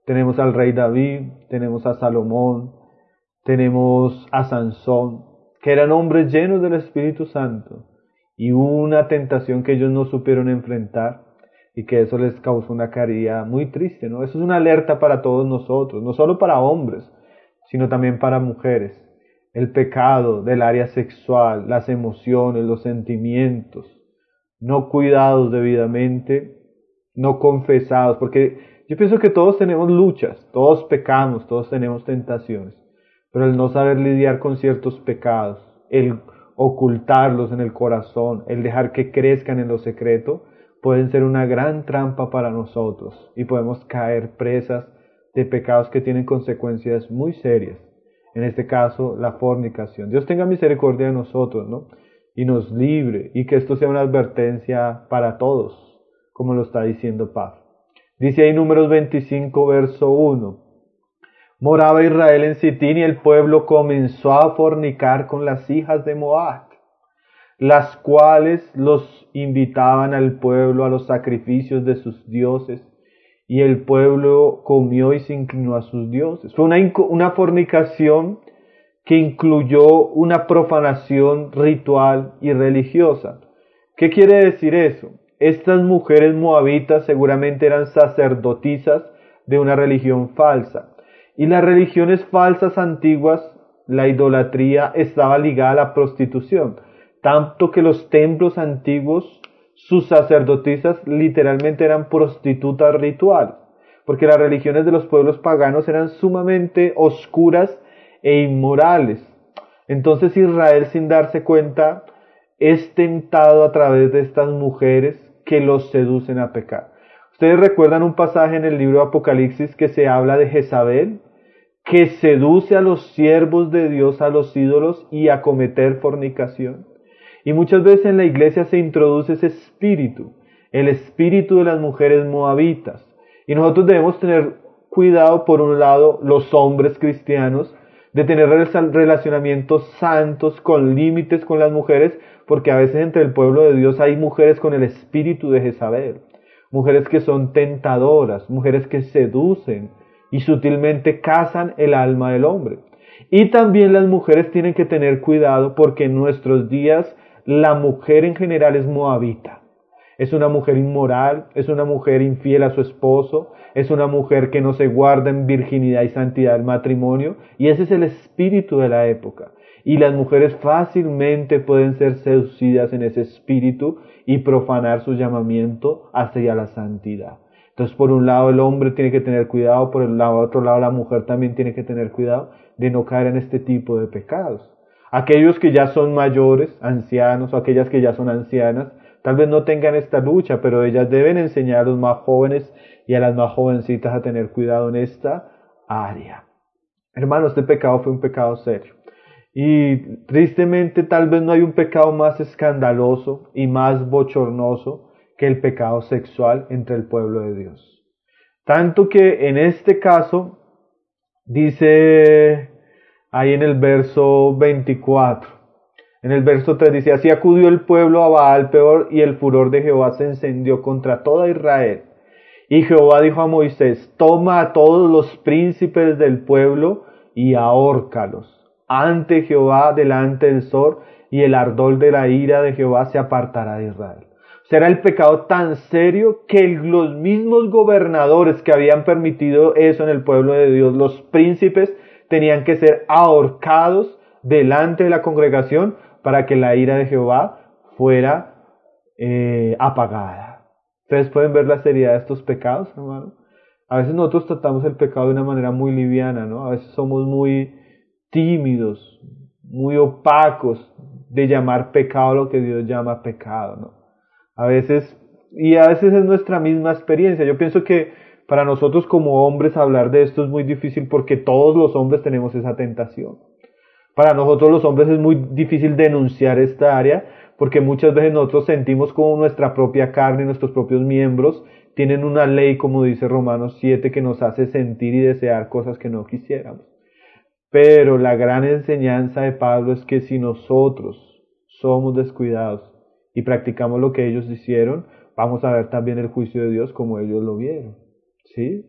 Tenemos al rey David, tenemos a Salomón, tenemos a Sansón, que eran hombres llenos del Espíritu Santo, y hubo una tentación que ellos no supieron enfrentar, y que eso les causó una caída muy triste, ¿no? Eso es una alerta para todos nosotros, no solo para hombres, sino también para mujeres. El pecado del área sexual, las emociones, los sentimientos, no cuidados debidamente, no confesados, porque yo pienso que todos tenemos luchas, todos pecamos, todos tenemos tentaciones, pero el no saber lidiar con ciertos pecados, el ocultarlos en el corazón, el dejar que crezcan en lo secreto, pueden ser una gran trampa para nosotros y podemos caer presas de pecados que tienen consecuencias muy serias. En este caso, la fornicación. Dios tenga misericordia de nosotros, ¿no? Y nos libre, y que esto sea una advertencia para todos, como lo está diciendo Pablo. Dice ahí Números 25, verso 1. Moraba Israel en Sitín y el pueblo comenzó a fornicar con las hijas de Moab, las cuales los invitaban al pueblo a los sacrificios de sus dioses, y el pueblo comió y se inclinó a sus dioses. Fue una fornicación que incluyó una profanación ritual y religiosa. ¿Qué quiere decir eso? Estas mujeres moabitas seguramente eran sacerdotisas de una religión falsa. Y las religiones falsas antiguas, la idolatría estaba ligada a la prostitución. Tanto que los templos antiguos, sus sacerdotisas literalmente eran prostitutas rituales, porque las religiones de los pueblos paganos eran sumamente oscuras e inmorales. Entonces Israel, sin darse cuenta, es tentado a través de estas mujeres que los seducen a pecar. Ustedes recuerdan un pasaje en el libro de Apocalipsis que se habla de Jezabel, que seduce a los siervos de Dios a los ídolos y a cometer fornicación. Y muchas veces en la iglesia se introduce ese espíritu, el espíritu de las mujeres moabitas. Y nosotros debemos tener cuidado, por un lado, los hombres cristianos, de tener relacionamientos santos, con límites con las mujeres, porque a veces entre el pueblo de Dios hay mujeres con el espíritu de Jezabel, mujeres que son tentadoras, mujeres que seducen y sutilmente cazan el alma del hombre. Y también las mujeres tienen que tener cuidado, porque en nuestros días la mujer en general es moabita. Es una mujer inmoral, es una mujer infiel a su esposo, es una mujer que no se guarda en virginidad y santidad del matrimonio, y ese es el espíritu de la época. Y las mujeres fácilmente pueden ser seducidas en ese espíritu y profanar su llamamiento hacia la santidad. Entonces, por un lado el hombre tiene que tener cuidado, por el otro lado la mujer también tiene que tener cuidado de no caer en este tipo de pecados. Aquellos que ya son mayores, ancianos, o aquellas que ya son ancianas, tal vez no tengan esta lucha, pero ellas deben enseñar a los más jóvenes y a las más jovencitas a tener cuidado en esta área. Hermanos, este pecado fue un pecado serio. Y tristemente tal vez no hay un pecado más escandaloso y más bochornoso que el pecado sexual entre el pueblo de Dios. Tanto que en este caso, dice ahí en el verso 24, en el verso 3 dice: así acudió el pueblo a Baal peor, y el furor de Jehová se encendió contra toda Israel. Y Jehová dijo a Moisés: toma a todos los príncipes del pueblo y ahórcalos ante Jehová delante del sol, y el ardor de la ira de Jehová se apartará de Israel. Será el pecado tan serio que los mismos gobernadores que habían permitido eso en el pueblo de Dios, los príncipes, tenían que ser ahorcados delante de la congregación para que la ira de Jehová fuera apagada. Ustedes pueden ver la seriedad de estos pecados, hermano. A veces nosotros tratamos el pecado de una manera muy liviana, ¿no? A veces somos muy tímidos, muy opacos de llamar pecado lo que Dios llama pecado, ¿no? A veces es nuestra misma experiencia. Yo pienso que para nosotros como hombres hablar de esto es muy difícil, porque todos los hombres tenemos esa tentación. Para nosotros los hombres es muy difícil denunciar esta área, porque muchas veces nosotros sentimos como nuestra propia carne y nuestros propios miembros tienen una ley, como dice Romanos 7, que nos hace sentir y desear cosas que no quisiéramos. Pero la gran enseñanza de Pablo es que si nosotros somos descuidados y practicamos lo que ellos hicieron, vamos a ver también el juicio de Dios como ellos lo vieron, ¿sí?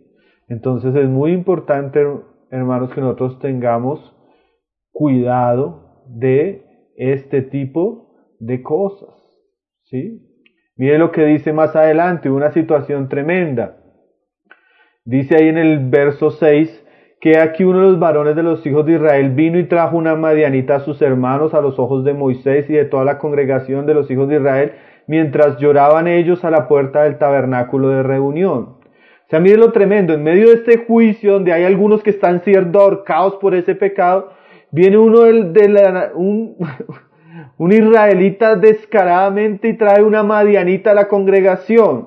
Entonces es muy importante, hermanos, que nosotros tengamos cuidado de este tipo de cosas, ¿sí? Mire lo que dice más adelante, una situación tremenda. Dice ahí en el verso 6, que aquí uno de los varones de los hijos de Israel vino y trajo una madianita a sus hermanos a los ojos de Moisés y de toda la congregación de los hijos de Israel, mientras lloraban ellos a la puerta del tabernáculo de reunión. O sea, mire lo tremendo, en medio de este juicio donde hay algunos que están siendo ahorcados por ese pecado, viene uno un israelita descaradamente y trae una madianita a la congregación.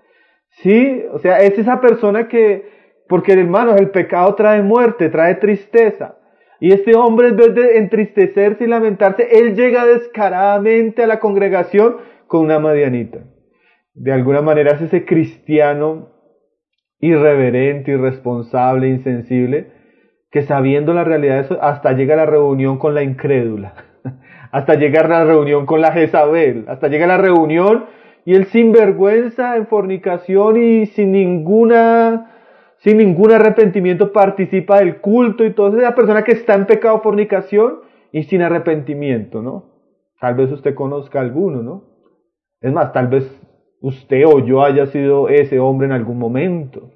¿Sí? O sea, es esa persona porque hermanos, el pecado trae muerte, trae tristeza. Y este hombre, en vez de entristecerse y lamentarse, él llega descaradamente a la congregación con una madianita. De alguna manera es ese cristiano irreverente, irresponsable, insensible, que sabiendo la realidad de eso, hasta llega a la reunión con la incrédula, hasta llega a la reunión con la Jezabel, hasta llega a la reunión y él sin vergüenza, en fornicación y sin ningún arrepentimiento participa del culto y todo eso. Es la persona que está en pecado, fornicación y sin arrepentimiento, ¿no? Tal vez usted conozca a alguno, ¿no? Es más, tal vez usted o yo haya sido ese hombre en algún momento,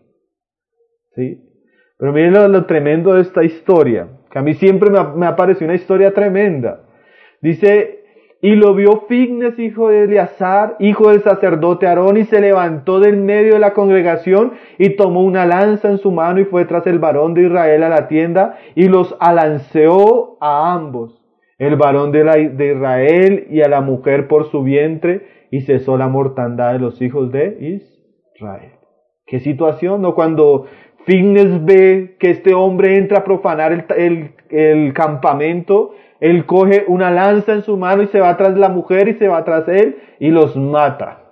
¿sí? Pero miren lo tremendo de esta historia, que a mí siempre me ha parecido una historia tremenda. Dice, y lo vio Fignes, hijo de Eleazar, hijo del sacerdote Aarón, y se levantó del medio de la congregación, y tomó una lanza en su mano, y fue tras el varón de Israel a la tienda, y los alanceó a ambos, el varón de Israel y a la mujer por su vientre, y cesó la mortandad de los hijos de Israel. ¿Qué situación, no? Cuando Fignes ve que este hombre entra a profanar el campamento, él coge una lanza en su mano y se va tras la mujer y se va tras él y los mata.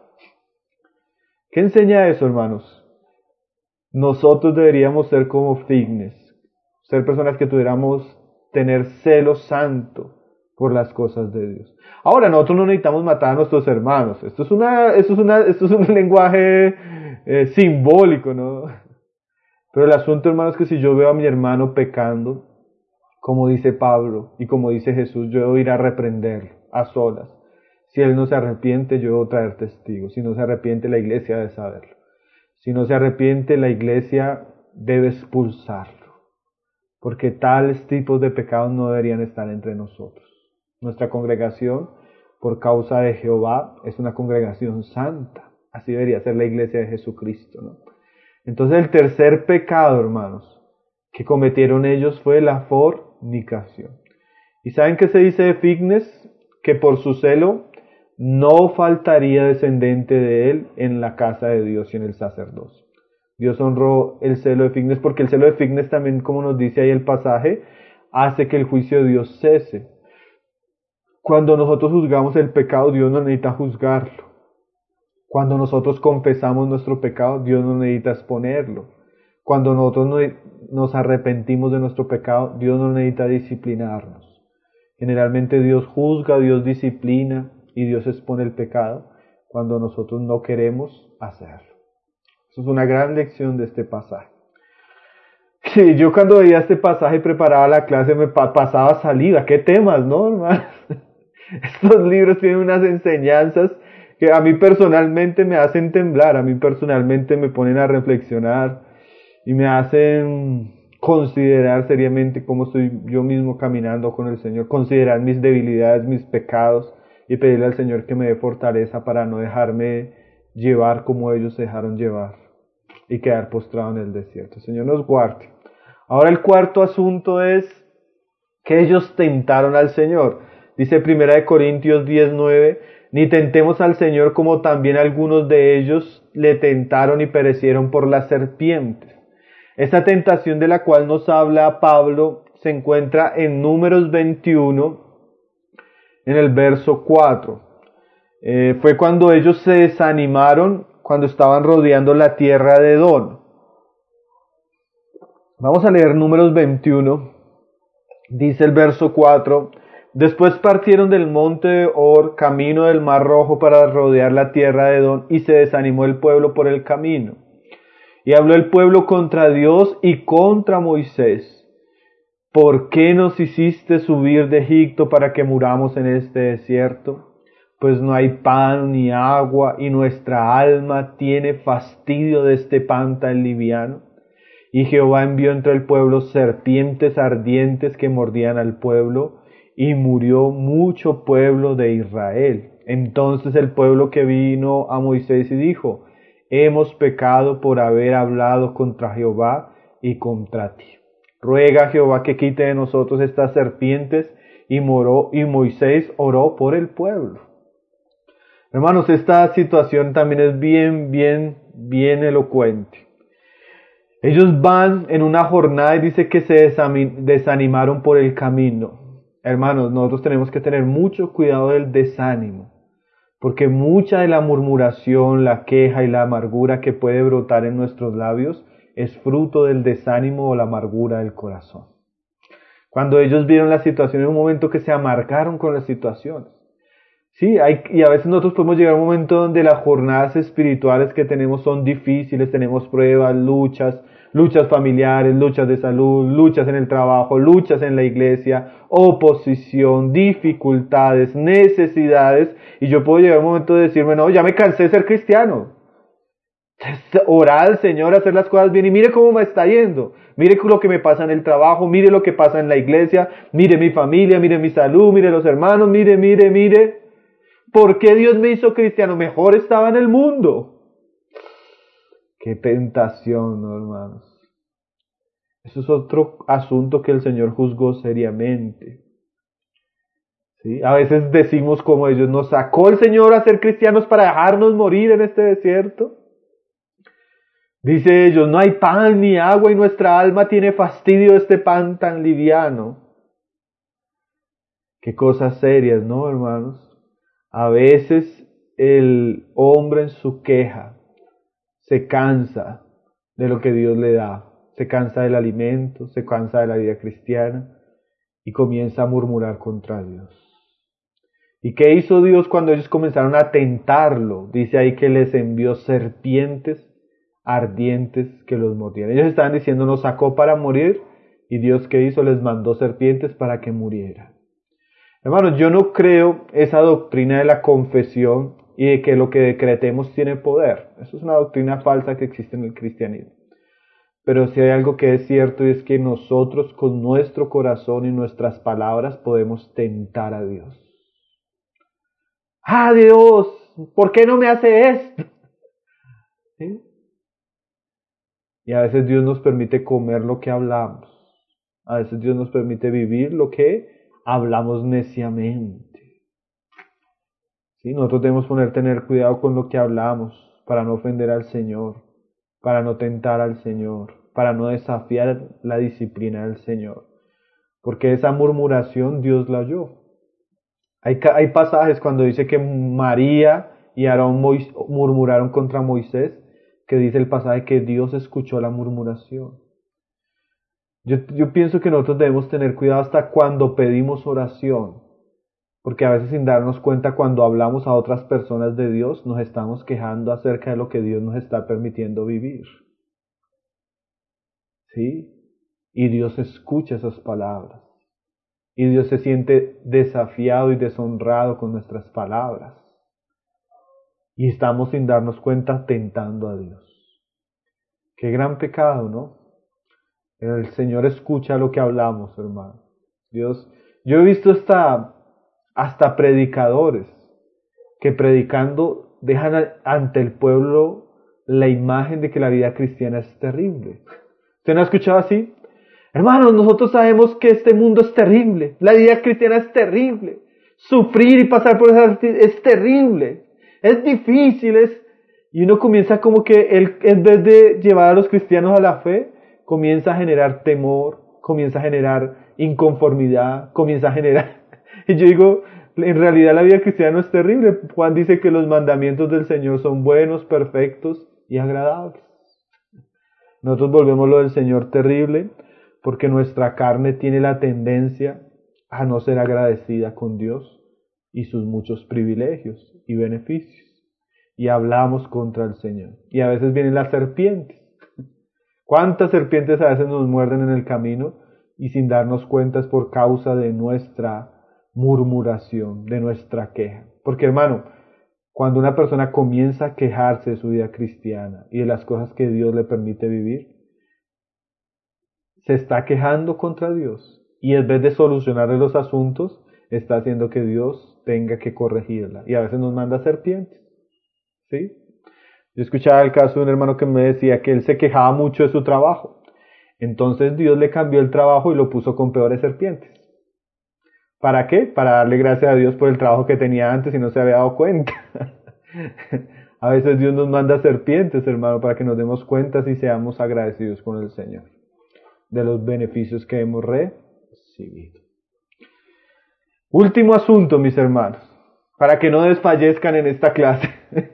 ¿Qué enseña eso, hermanos? Nosotros deberíamos ser como Fignes, ser personas que tuviéramos tener celo santo por las cosas de Dios. Ahora, nosotros no necesitamos matar a nuestros hermanos. Esto es un lenguaje simbólico, ¿no? Pero el asunto, hermanos, es que si yo veo a mi hermano pecando, como dice Pablo y como dice Jesús, yo debo ir a reprenderlo a solas. Si él no se arrepiente, yo debo traer testigos. Si no se arrepiente, la iglesia debe saberlo. Si no se arrepiente, la iglesia debe expulsarlo. Porque tales tipos de pecados no deberían estar entre nosotros. Nuestra congregación, por causa de Jehová, es una congregación santa. Así debería ser la iglesia de Jesucristo, ¿no? Entonces el tercer pecado, hermanos, que cometieron ellos fue la fornicación. ¿Y saben qué se dice de Fignes? Que por su celo no faltaría descendiente de él en la casa de Dios y en el sacerdocio. Dios honró el celo de Fignes porque el celo de Fignes también, como nos dice ahí el pasaje, hace que el juicio de Dios cese. Cuando nosotros juzgamos el pecado, Dios no necesita juzgarlo. Cuando nosotros confesamos nuestro pecado, Dios no necesita exponerlo. Cuando nosotros nos arrepentimos de nuestro pecado, Dios no necesita disciplinarnos. Generalmente Dios juzga, Dios disciplina y Dios expone el pecado cuando nosotros no queremos hacerlo. Eso es una gran lección de este pasaje. Que yo cuando veía este pasaje y preparaba la clase me pasaba saliva. ¿Qué temas, no, hermano? Estos libros tienen unas enseñanzas que a mí personalmente me hacen temblar, a mí personalmente me ponen a reflexionar y me hacen considerar seriamente cómo estoy yo mismo caminando con el Señor, considerar mis debilidades, mis pecados y pedirle al Señor que me dé fortaleza para no dejarme llevar como ellos se dejaron llevar y quedar postrado en el desierto. El Señor nos guarde. Ahora el cuarto asunto es que ellos tentaron al Señor. Dice 1 Corintios 10:9, ni tentemos al Señor como también algunos de ellos le tentaron y perecieron por las serpientes. Esa tentación de la cual nos habla Pablo se encuentra en Números 21, en el verso 4. Fue cuando ellos se desanimaron, cuando estaban rodeando la tierra de Edom. Vamos a leer Números 21, dice el verso 4. Después partieron del monte de Or, camino del Mar Rojo, para rodear la tierra de Edom, y se desanimó el pueblo por el camino. Y habló el pueblo contra Dios y contra Moisés. ¿Por qué nos hiciste subir de Egipto para que muramos en este desierto? Pues no hay pan ni agua y nuestra alma tiene fastidio de este pan tan liviano. Y Jehová envió entre el pueblo serpientes ardientes que mordían al pueblo y murió mucho pueblo de Israel. Entonces el pueblo que vino a Moisés y dijo: hemos pecado por haber hablado contra Jehová y contra ti. Ruega a Jehová que quite de nosotros estas serpientes, y Moisés oró por el pueblo. Hermanos, esta situación también es bien elocuente. Ellos van en una jornada y dice que se desanimaron por el camino. Hermanos, nosotros tenemos que tener mucho cuidado del desánimo, porque mucha de la murmuración, la queja y la amargura que puede brotar en nuestros labios es fruto del desánimo o la amargura del corazón. Cuando ellos vieron la situación en un momento que se amargaron con las situaciones. Sí, y a veces nosotros podemos llegar a un momento donde las jornadas espirituales que tenemos son difíciles, tenemos pruebas, luchas familiares, luchas de salud, luchas en el trabajo, luchas en la iglesia, oposición, dificultades, necesidades, y yo puedo llegar a un momento de decirme: no, ya me cansé de ser cristiano. Orar al Señor, hacer las cosas bien, y mire cómo me está yendo, mire lo que me pasa en el trabajo, mire lo que pasa en la iglesia, mire mi familia, mire mi salud, mire los hermanos, mire. ¿Por qué Dios me hizo cristiano? Mejor estaba en el mundo. Qué tentación, ¿no, hermanos? Eso es otro asunto que el Señor juzgó seriamente. ¿Sí? A veces decimos como ellos: nos sacó el Señor a ser cristianos para dejarnos morir en este desierto. Dice ellos: no hay pan ni agua y nuestra alma tiene fastidio de este pan tan liviano. Qué cosas serias, ¿no, hermanos? A veces el hombre en su queja se cansa de lo que Dios le da, se cansa del alimento, se cansa de la vida cristiana y comienza a murmurar contra Dios. ¿Y qué hizo Dios cuando ellos comenzaron a tentarlo? Dice ahí que les envió serpientes ardientes que los mordían. Ellos estaban diciendo: nos sacó para morir, y Dios, ¿qué hizo? Les mandó serpientes para que murieran. Hermanos, yo no creo esa doctrina de la confesión y de que lo que decretemos tiene poder. Eso es una doctrina falsa que existe en el cristianismo. Pero si hay algo que es cierto, y es que nosotros con nuestro corazón y nuestras palabras podemos tentar a Dios. ¡Ah, Dios! ¿Por qué no me hace esto? ¿Sí? Y a veces Dios nos permite comer lo que hablamos. A veces Dios nos permite vivir lo que hablamos neciamente. ¿Sí? Nosotros debemos tener cuidado con lo que hablamos para no ofender al Señor, para no tentar al Señor, para no desafiar la disciplina del Señor. Porque esa murmuración Dios la oyó. Hay pasajes cuando dice que María y Aarón murmuraron contra Moisés, que dice el pasaje que Dios escuchó la murmuración. Yo pienso que nosotros debemos tener cuidado hasta cuando pedimos oración, porque a veces sin darnos cuenta, cuando hablamos a otras personas de Dios, nos estamos quejando acerca de lo que Dios nos está permitiendo vivir. ¿Sí? Y Dios escucha esas palabras. Y Dios se siente desafiado y deshonrado con nuestras palabras. Y estamos sin darnos cuenta tentando a Dios. Qué gran pecado, ¿no? El Señor escucha lo que hablamos, hermano. Yo he visto hasta predicadores que predicando dejan ante el pueblo la imagen de que la vida cristiana es terrible. ¿Usted no ha escuchado así? Hermanos, nosotros sabemos que este mundo es terrible, la vida cristiana es terrible, sufrir y pasar por eso es terrible, es difícil, y uno comienza como que en vez de llevar a los cristianos a la fe, comienza a generar temor, comienza a generar inconformidad, comienza a generar... Y yo digo, en realidad la vida cristiana no es terrible. Juan dice que los mandamientos del Señor son buenos, perfectos y agradables. Nosotros volvemos lo del Señor terrible porque nuestra carne tiene la tendencia a no ser agradecida con Dios y sus muchos privilegios y beneficios. Y hablamos contra el Señor. Y a veces vienen las serpientes. ¿Cuántas serpientes a veces nos muerden en el camino y sin darnos cuenta es por causa de nuestra murmuración, de nuestra queja? Porque hermano, cuando una persona comienza a quejarse de su vida cristiana y de las cosas que Dios le permite vivir, se está quejando contra Dios y en vez de solucionarle los asuntos, está haciendo que Dios tenga que corregirla y a veces nos manda serpientes, ¿sí? Yo escuchaba el caso de un hermano que me decía que él se quejaba mucho de su trabajo, entonces Dios le cambió el trabajo y lo puso con peores serpientes. ¿Para qué? Para darle gracias a Dios por el trabajo que tenía antes y no se había dado cuenta. A veces Dios nos manda serpientes, hermano, para que nos demos cuenta y seamos agradecidos con el Señor de los beneficios que hemos recibido. Último asunto, mis hermanos, para que no desfallezcan en esta clase.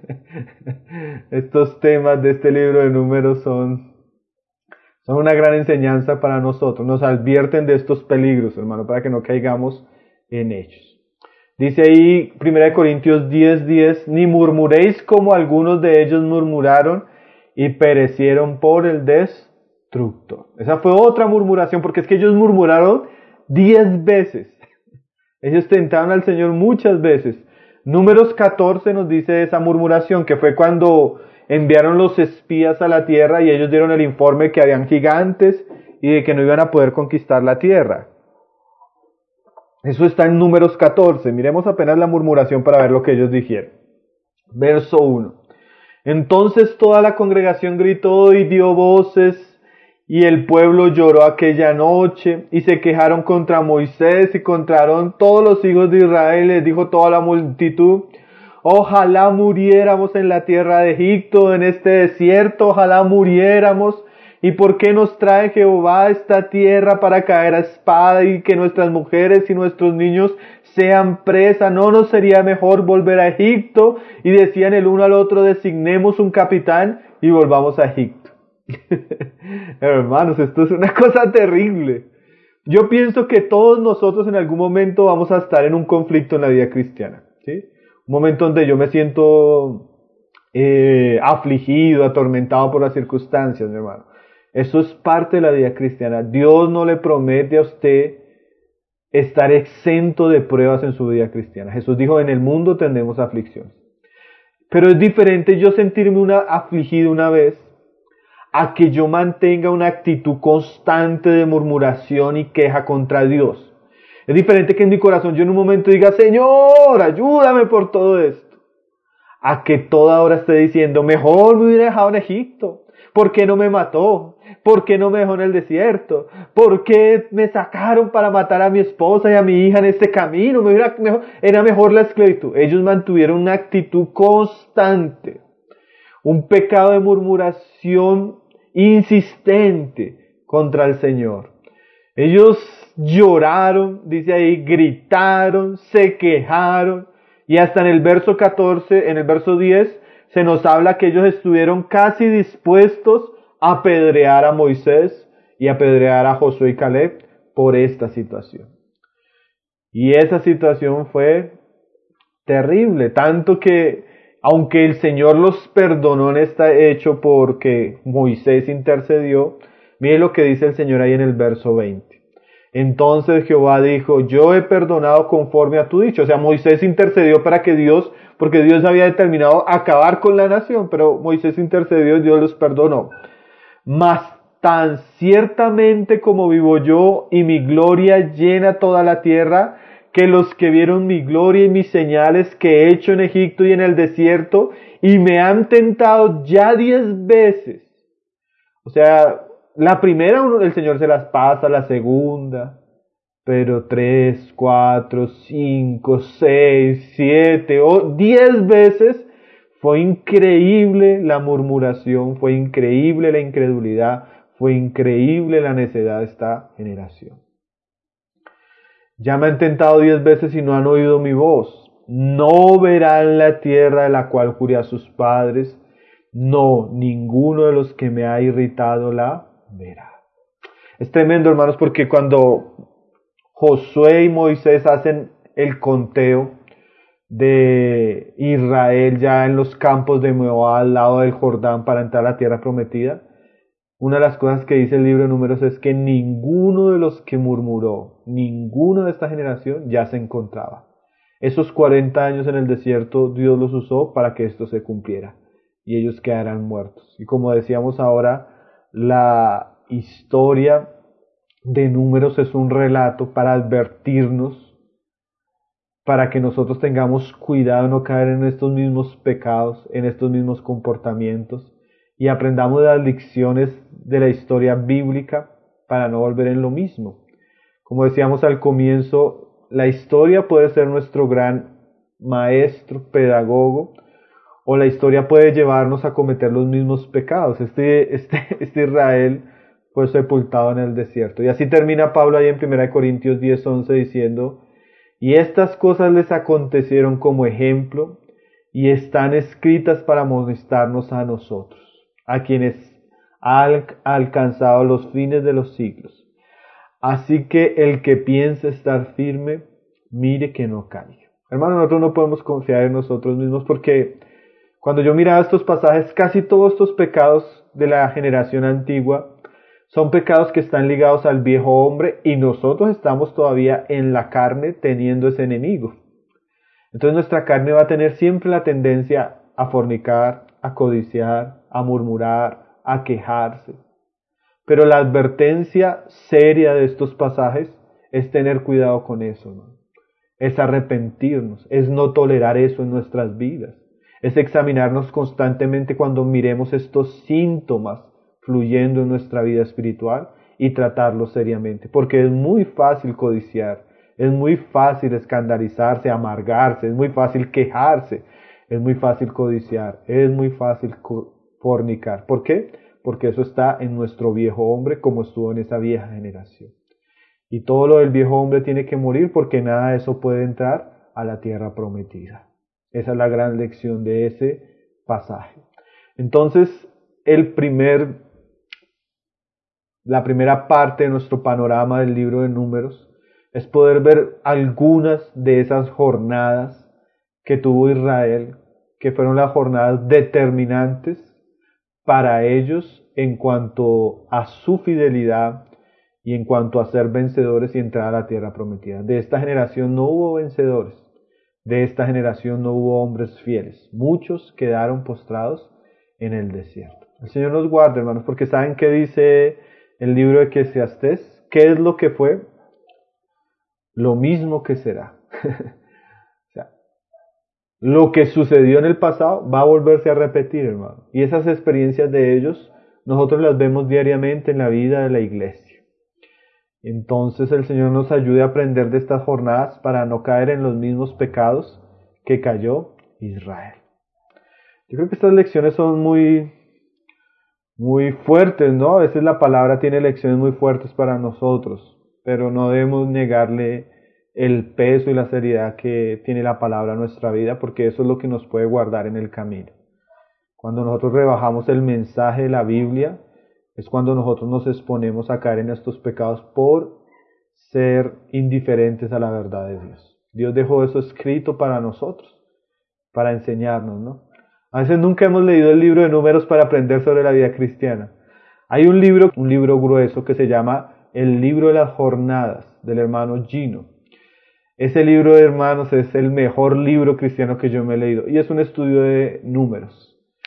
Estos temas de este libro de Números son una gran enseñanza para nosotros. Nos advierten de estos peligros, hermano, para que no caigamos en ellos. Dice ahí 1 Corintios 10:10, ni murmuréis como algunos de ellos murmuraron y perecieron por el destructor. Esa fue otra murmuración, porque es que ellos murmuraron 10 veces. Ellos tentaron al Señor muchas veces. Números 14 nos dice esa murmuración, que fue cuando enviaron los espías a la tierra y ellos dieron el informe que habían gigantes y de que no iban a poder conquistar la tierra. Eso está en Números 14. Miremos apenas la murmuración para ver lo que ellos dijeron. Verso 1. Entonces toda la congregación gritó y dio voces, y el pueblo lloró aquella noche, y se quejaron contra Moisés y contra Aarón todos los hijos de Israel. Les dijo toda la multitud: ojalá muriéramos en la tierra de Egipto, en este desierto, ojalá muriéramos. ¿Y por qué nos trae Jehová a esta tierra para caer a espada y que nuestras mujeres y nuestros niños sean presa? ¿No nos sería mejor volver a Egipto? Y decían el uno al otro: designemos un capitán y volvamos a Egipto. Hermanos, esto es una cosa terrible. Yo pienso que todos nosotros en algún momento vamos a estar en un conflicto en la vida cristiana, ¿sí? Un momento donde yo me siento afligido, atormentado por las circunstancias, mi hermano. Eso es parte de la vida cristiana. Dios no le promete a usted estar exento de pruebas en su vida cristiana. Jesús dijo: en el mundo tendremos aflicciones. Pero es diferente yo sentirme afligido una vez a que yo mantenga una actitud constante de murmuración y queja contra Dios. Es diferente que en mi corazón yo en un momento diga: Señor, ayúdame por todo esto, a que toda hora esté diciendo: mejor me hubiera dejado en Egipto. ¿Por qué no me mató? ¿Por qué no me dejó en el desierto? ¿Por qué me sacaron para matar a mi esposa y a mi hija en este camino? Era mejor la esclavitud. Ellos mantuvieron una actitud constante, un pecado de murmuración insistente contra el Señor. Ellos lloraron, dice ahí, gritaron, se quejaron, y hasta en el verso 14, en el verso 10, se nos habla que ellos estuvieron casi dispuestos a apedrear a Moisés y apedrear a Josué y Caleb por esta situación. Y esa situación fue terrible, tanto que aunque el Señor los perdonó en este hecho porque Moisés intercedió, mire lo que dice el Señor ahí en el verso 20. Entonces Jehová dijo: yo he perdonado conforme a tu dicho. O sea, Moisés intercedió para que porque Dios había determinado acabar con la nación, pero Moisés intercedió y Dios los perdonó. Mas tan ciertamente como vivo yo y mi gloria llena toda la tierra, que los que vieron mi gloria y mis señales que he hecho en Egipto y en el desierto, y me han tentado ya 10 veces. O sea, la primera el Señor se las pasa, la segunda, pero 3, 4, 5, 6, 7, 10 veces. Fue increíble la murmuración, fue increíble la incredulidad, fue increíble la necedad de esta generación. Ya me han tentado 10 veces y no han oído mi voz. No verán la tierra de la cual juré a sus padres. No, ninguno de los que me ha irritado la verá. Es tremendo, hermanos, porque cuando Josué y Moisés hacen el conteo de Israel ya en los campos de Moab al lado del Jordán para entrar a la tierra prometida, una de las cosas que dice el libro de Números es que ninguno de los que murmuró, ninguno de esta generación ya se encontraba. Esos 40 años en el desierto Dios los usó para que esto se cumpliera y ellos quedaran muertos. Y como decíamos ahora, la historia de Números es un relato para advertirnos, para que nosotros tengamos cuidado de no caer en estos mismos pecados, en estos mismos comportamientos, y aprendamos las lecciones de la historia bíblica para no volver en lo mismo. Como decíamos al comienzo, la historia puede ser nuestro gran maestro, pedagogo, o la historia puede llevarnos a cometer los mismos pecados. Este Israel fue sepultado en el desierto. Y así termina Pablo ahí en 1 Corintios 10:11 diciendo: y estas cosas les acontecieron como ejemplo y están escritas para amonestarnos a nosotros, a quienes han alcanzado los fines de los siglos. Así que el que piense estar firme, mire que no caiga. Hermano, nosotros no podemos confiar en nosotros mismos porque cuando yo miraba estos pasajes, casi todos estos pecados de la generación antigua son pecados que están ligados al viejo hombre y nosotros estamos todavía en la carne teniendo ese enemigo. Entonces nuestra carne va a tener siempre la tendencia a fornicar, a codiciar, a murmurar, a quejarse. Pero la advertencia seria de estos pasajes es tener cuidado con eso, ¿no? Es arrepentirnos, es no tolerar eso en nuestras vidas, es examinarnos constantemente cuando miremos estos síntomas fluyendo en nuestra vida espiritual y tratarlos seriamente, porque es muy fácil codiciar, es muy fácil escandalizarse, amargarse, es muy fácil quejarse, es muy fácil codiciar, es muy fácil fornicar. ¿Por qué? Porque eso está en nuestro viejo hombre como estuvo en esa vieja generación. Y todo lo del viejo hombre tiene que morir porque nada de eso puede entrar a la tierra prometida. Esa es la gran lección de ese pasaje. Entonces, la primera parte de nuestro panorama del libro de Números es poder ver algunas de esas jornadas que tuvo Israel, que fueron las jornadas determinantes para ellos en cuanto a su fidelidad y en cuanto a ser vencedores y entrar a la tierra prometida. De esta generación no hubo vencedores, de esta generación no hubo hombres fieles. Muchos quedaron postrados en el desierto. El Señor nos guarde, hermanos, porque ¿saben qué dice el libro de Eclesiastés? ¿Qué es lo que fue? Lo mismo que será. O sea, lo que sucedió en el pasado va a volverse a repetir, hermano. Y esas experiencias de ellos, nosotros las vemos diariamente en la vida de la iglesia. Entonces el Señor nos ayude a aprender de estas jornadas para no caer en los mismos pecados que cayó Israel. Yo creo que estas lecciones son muy fuertes, ¿no? A veces la palabra tiene lecciones muy fuertes para nosotros, pero no debemos negarle el peso y la seriedad que tiene la palabra en nuestra vida, porque eso es lo que nos puede guardar en el camino. Cuando nosotros rebajamos el mensaje de la Biblia, es cuando nosotros nos exponemos a caer en estos pecados por ser indiferentes a la verdad de Dios. Dios dejó eso escrito para nosotros, para enseñarnos, ¿no? A veces nunca hemos leído el libro de Números para aprender sobre la vida cristiana. Hay un libro grueso que se llama El libro de las jornadas, del hermano Gino. Ese libro, de hermanos, es el mejor libro cristiano que yo me he leído y es un estudio de números.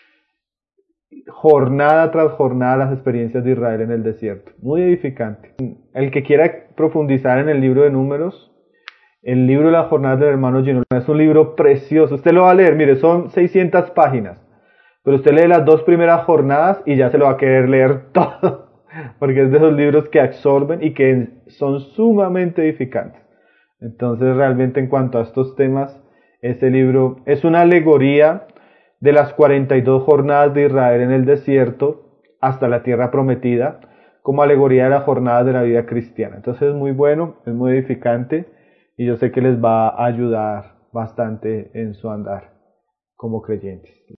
Jornada tras jornada las experiencias de Israel en el desierto. Muy edificante. El que quiera profundizar en el libro de Números, el libro de las jornadas del hermano Gino, es un libro precioso. Usted lo va a leer, mire, son 600 páginas. Pero usted lee las 2 primeras jornadas y ya se lo va a querer leer todo. Porque es de esos libros que absorben y que son sumamente edificantes. Entonces realmente en cuanto a estos temas, este libro es una alegoría de las 42 jornadas de Israel en el desierto hasta la tierra prometida, como alegoría de las jornadas de la vida cristiana. Entonces es muy bueno, es muy edificante y yo sé que les va a ayudar bastante en su andar como creyentes.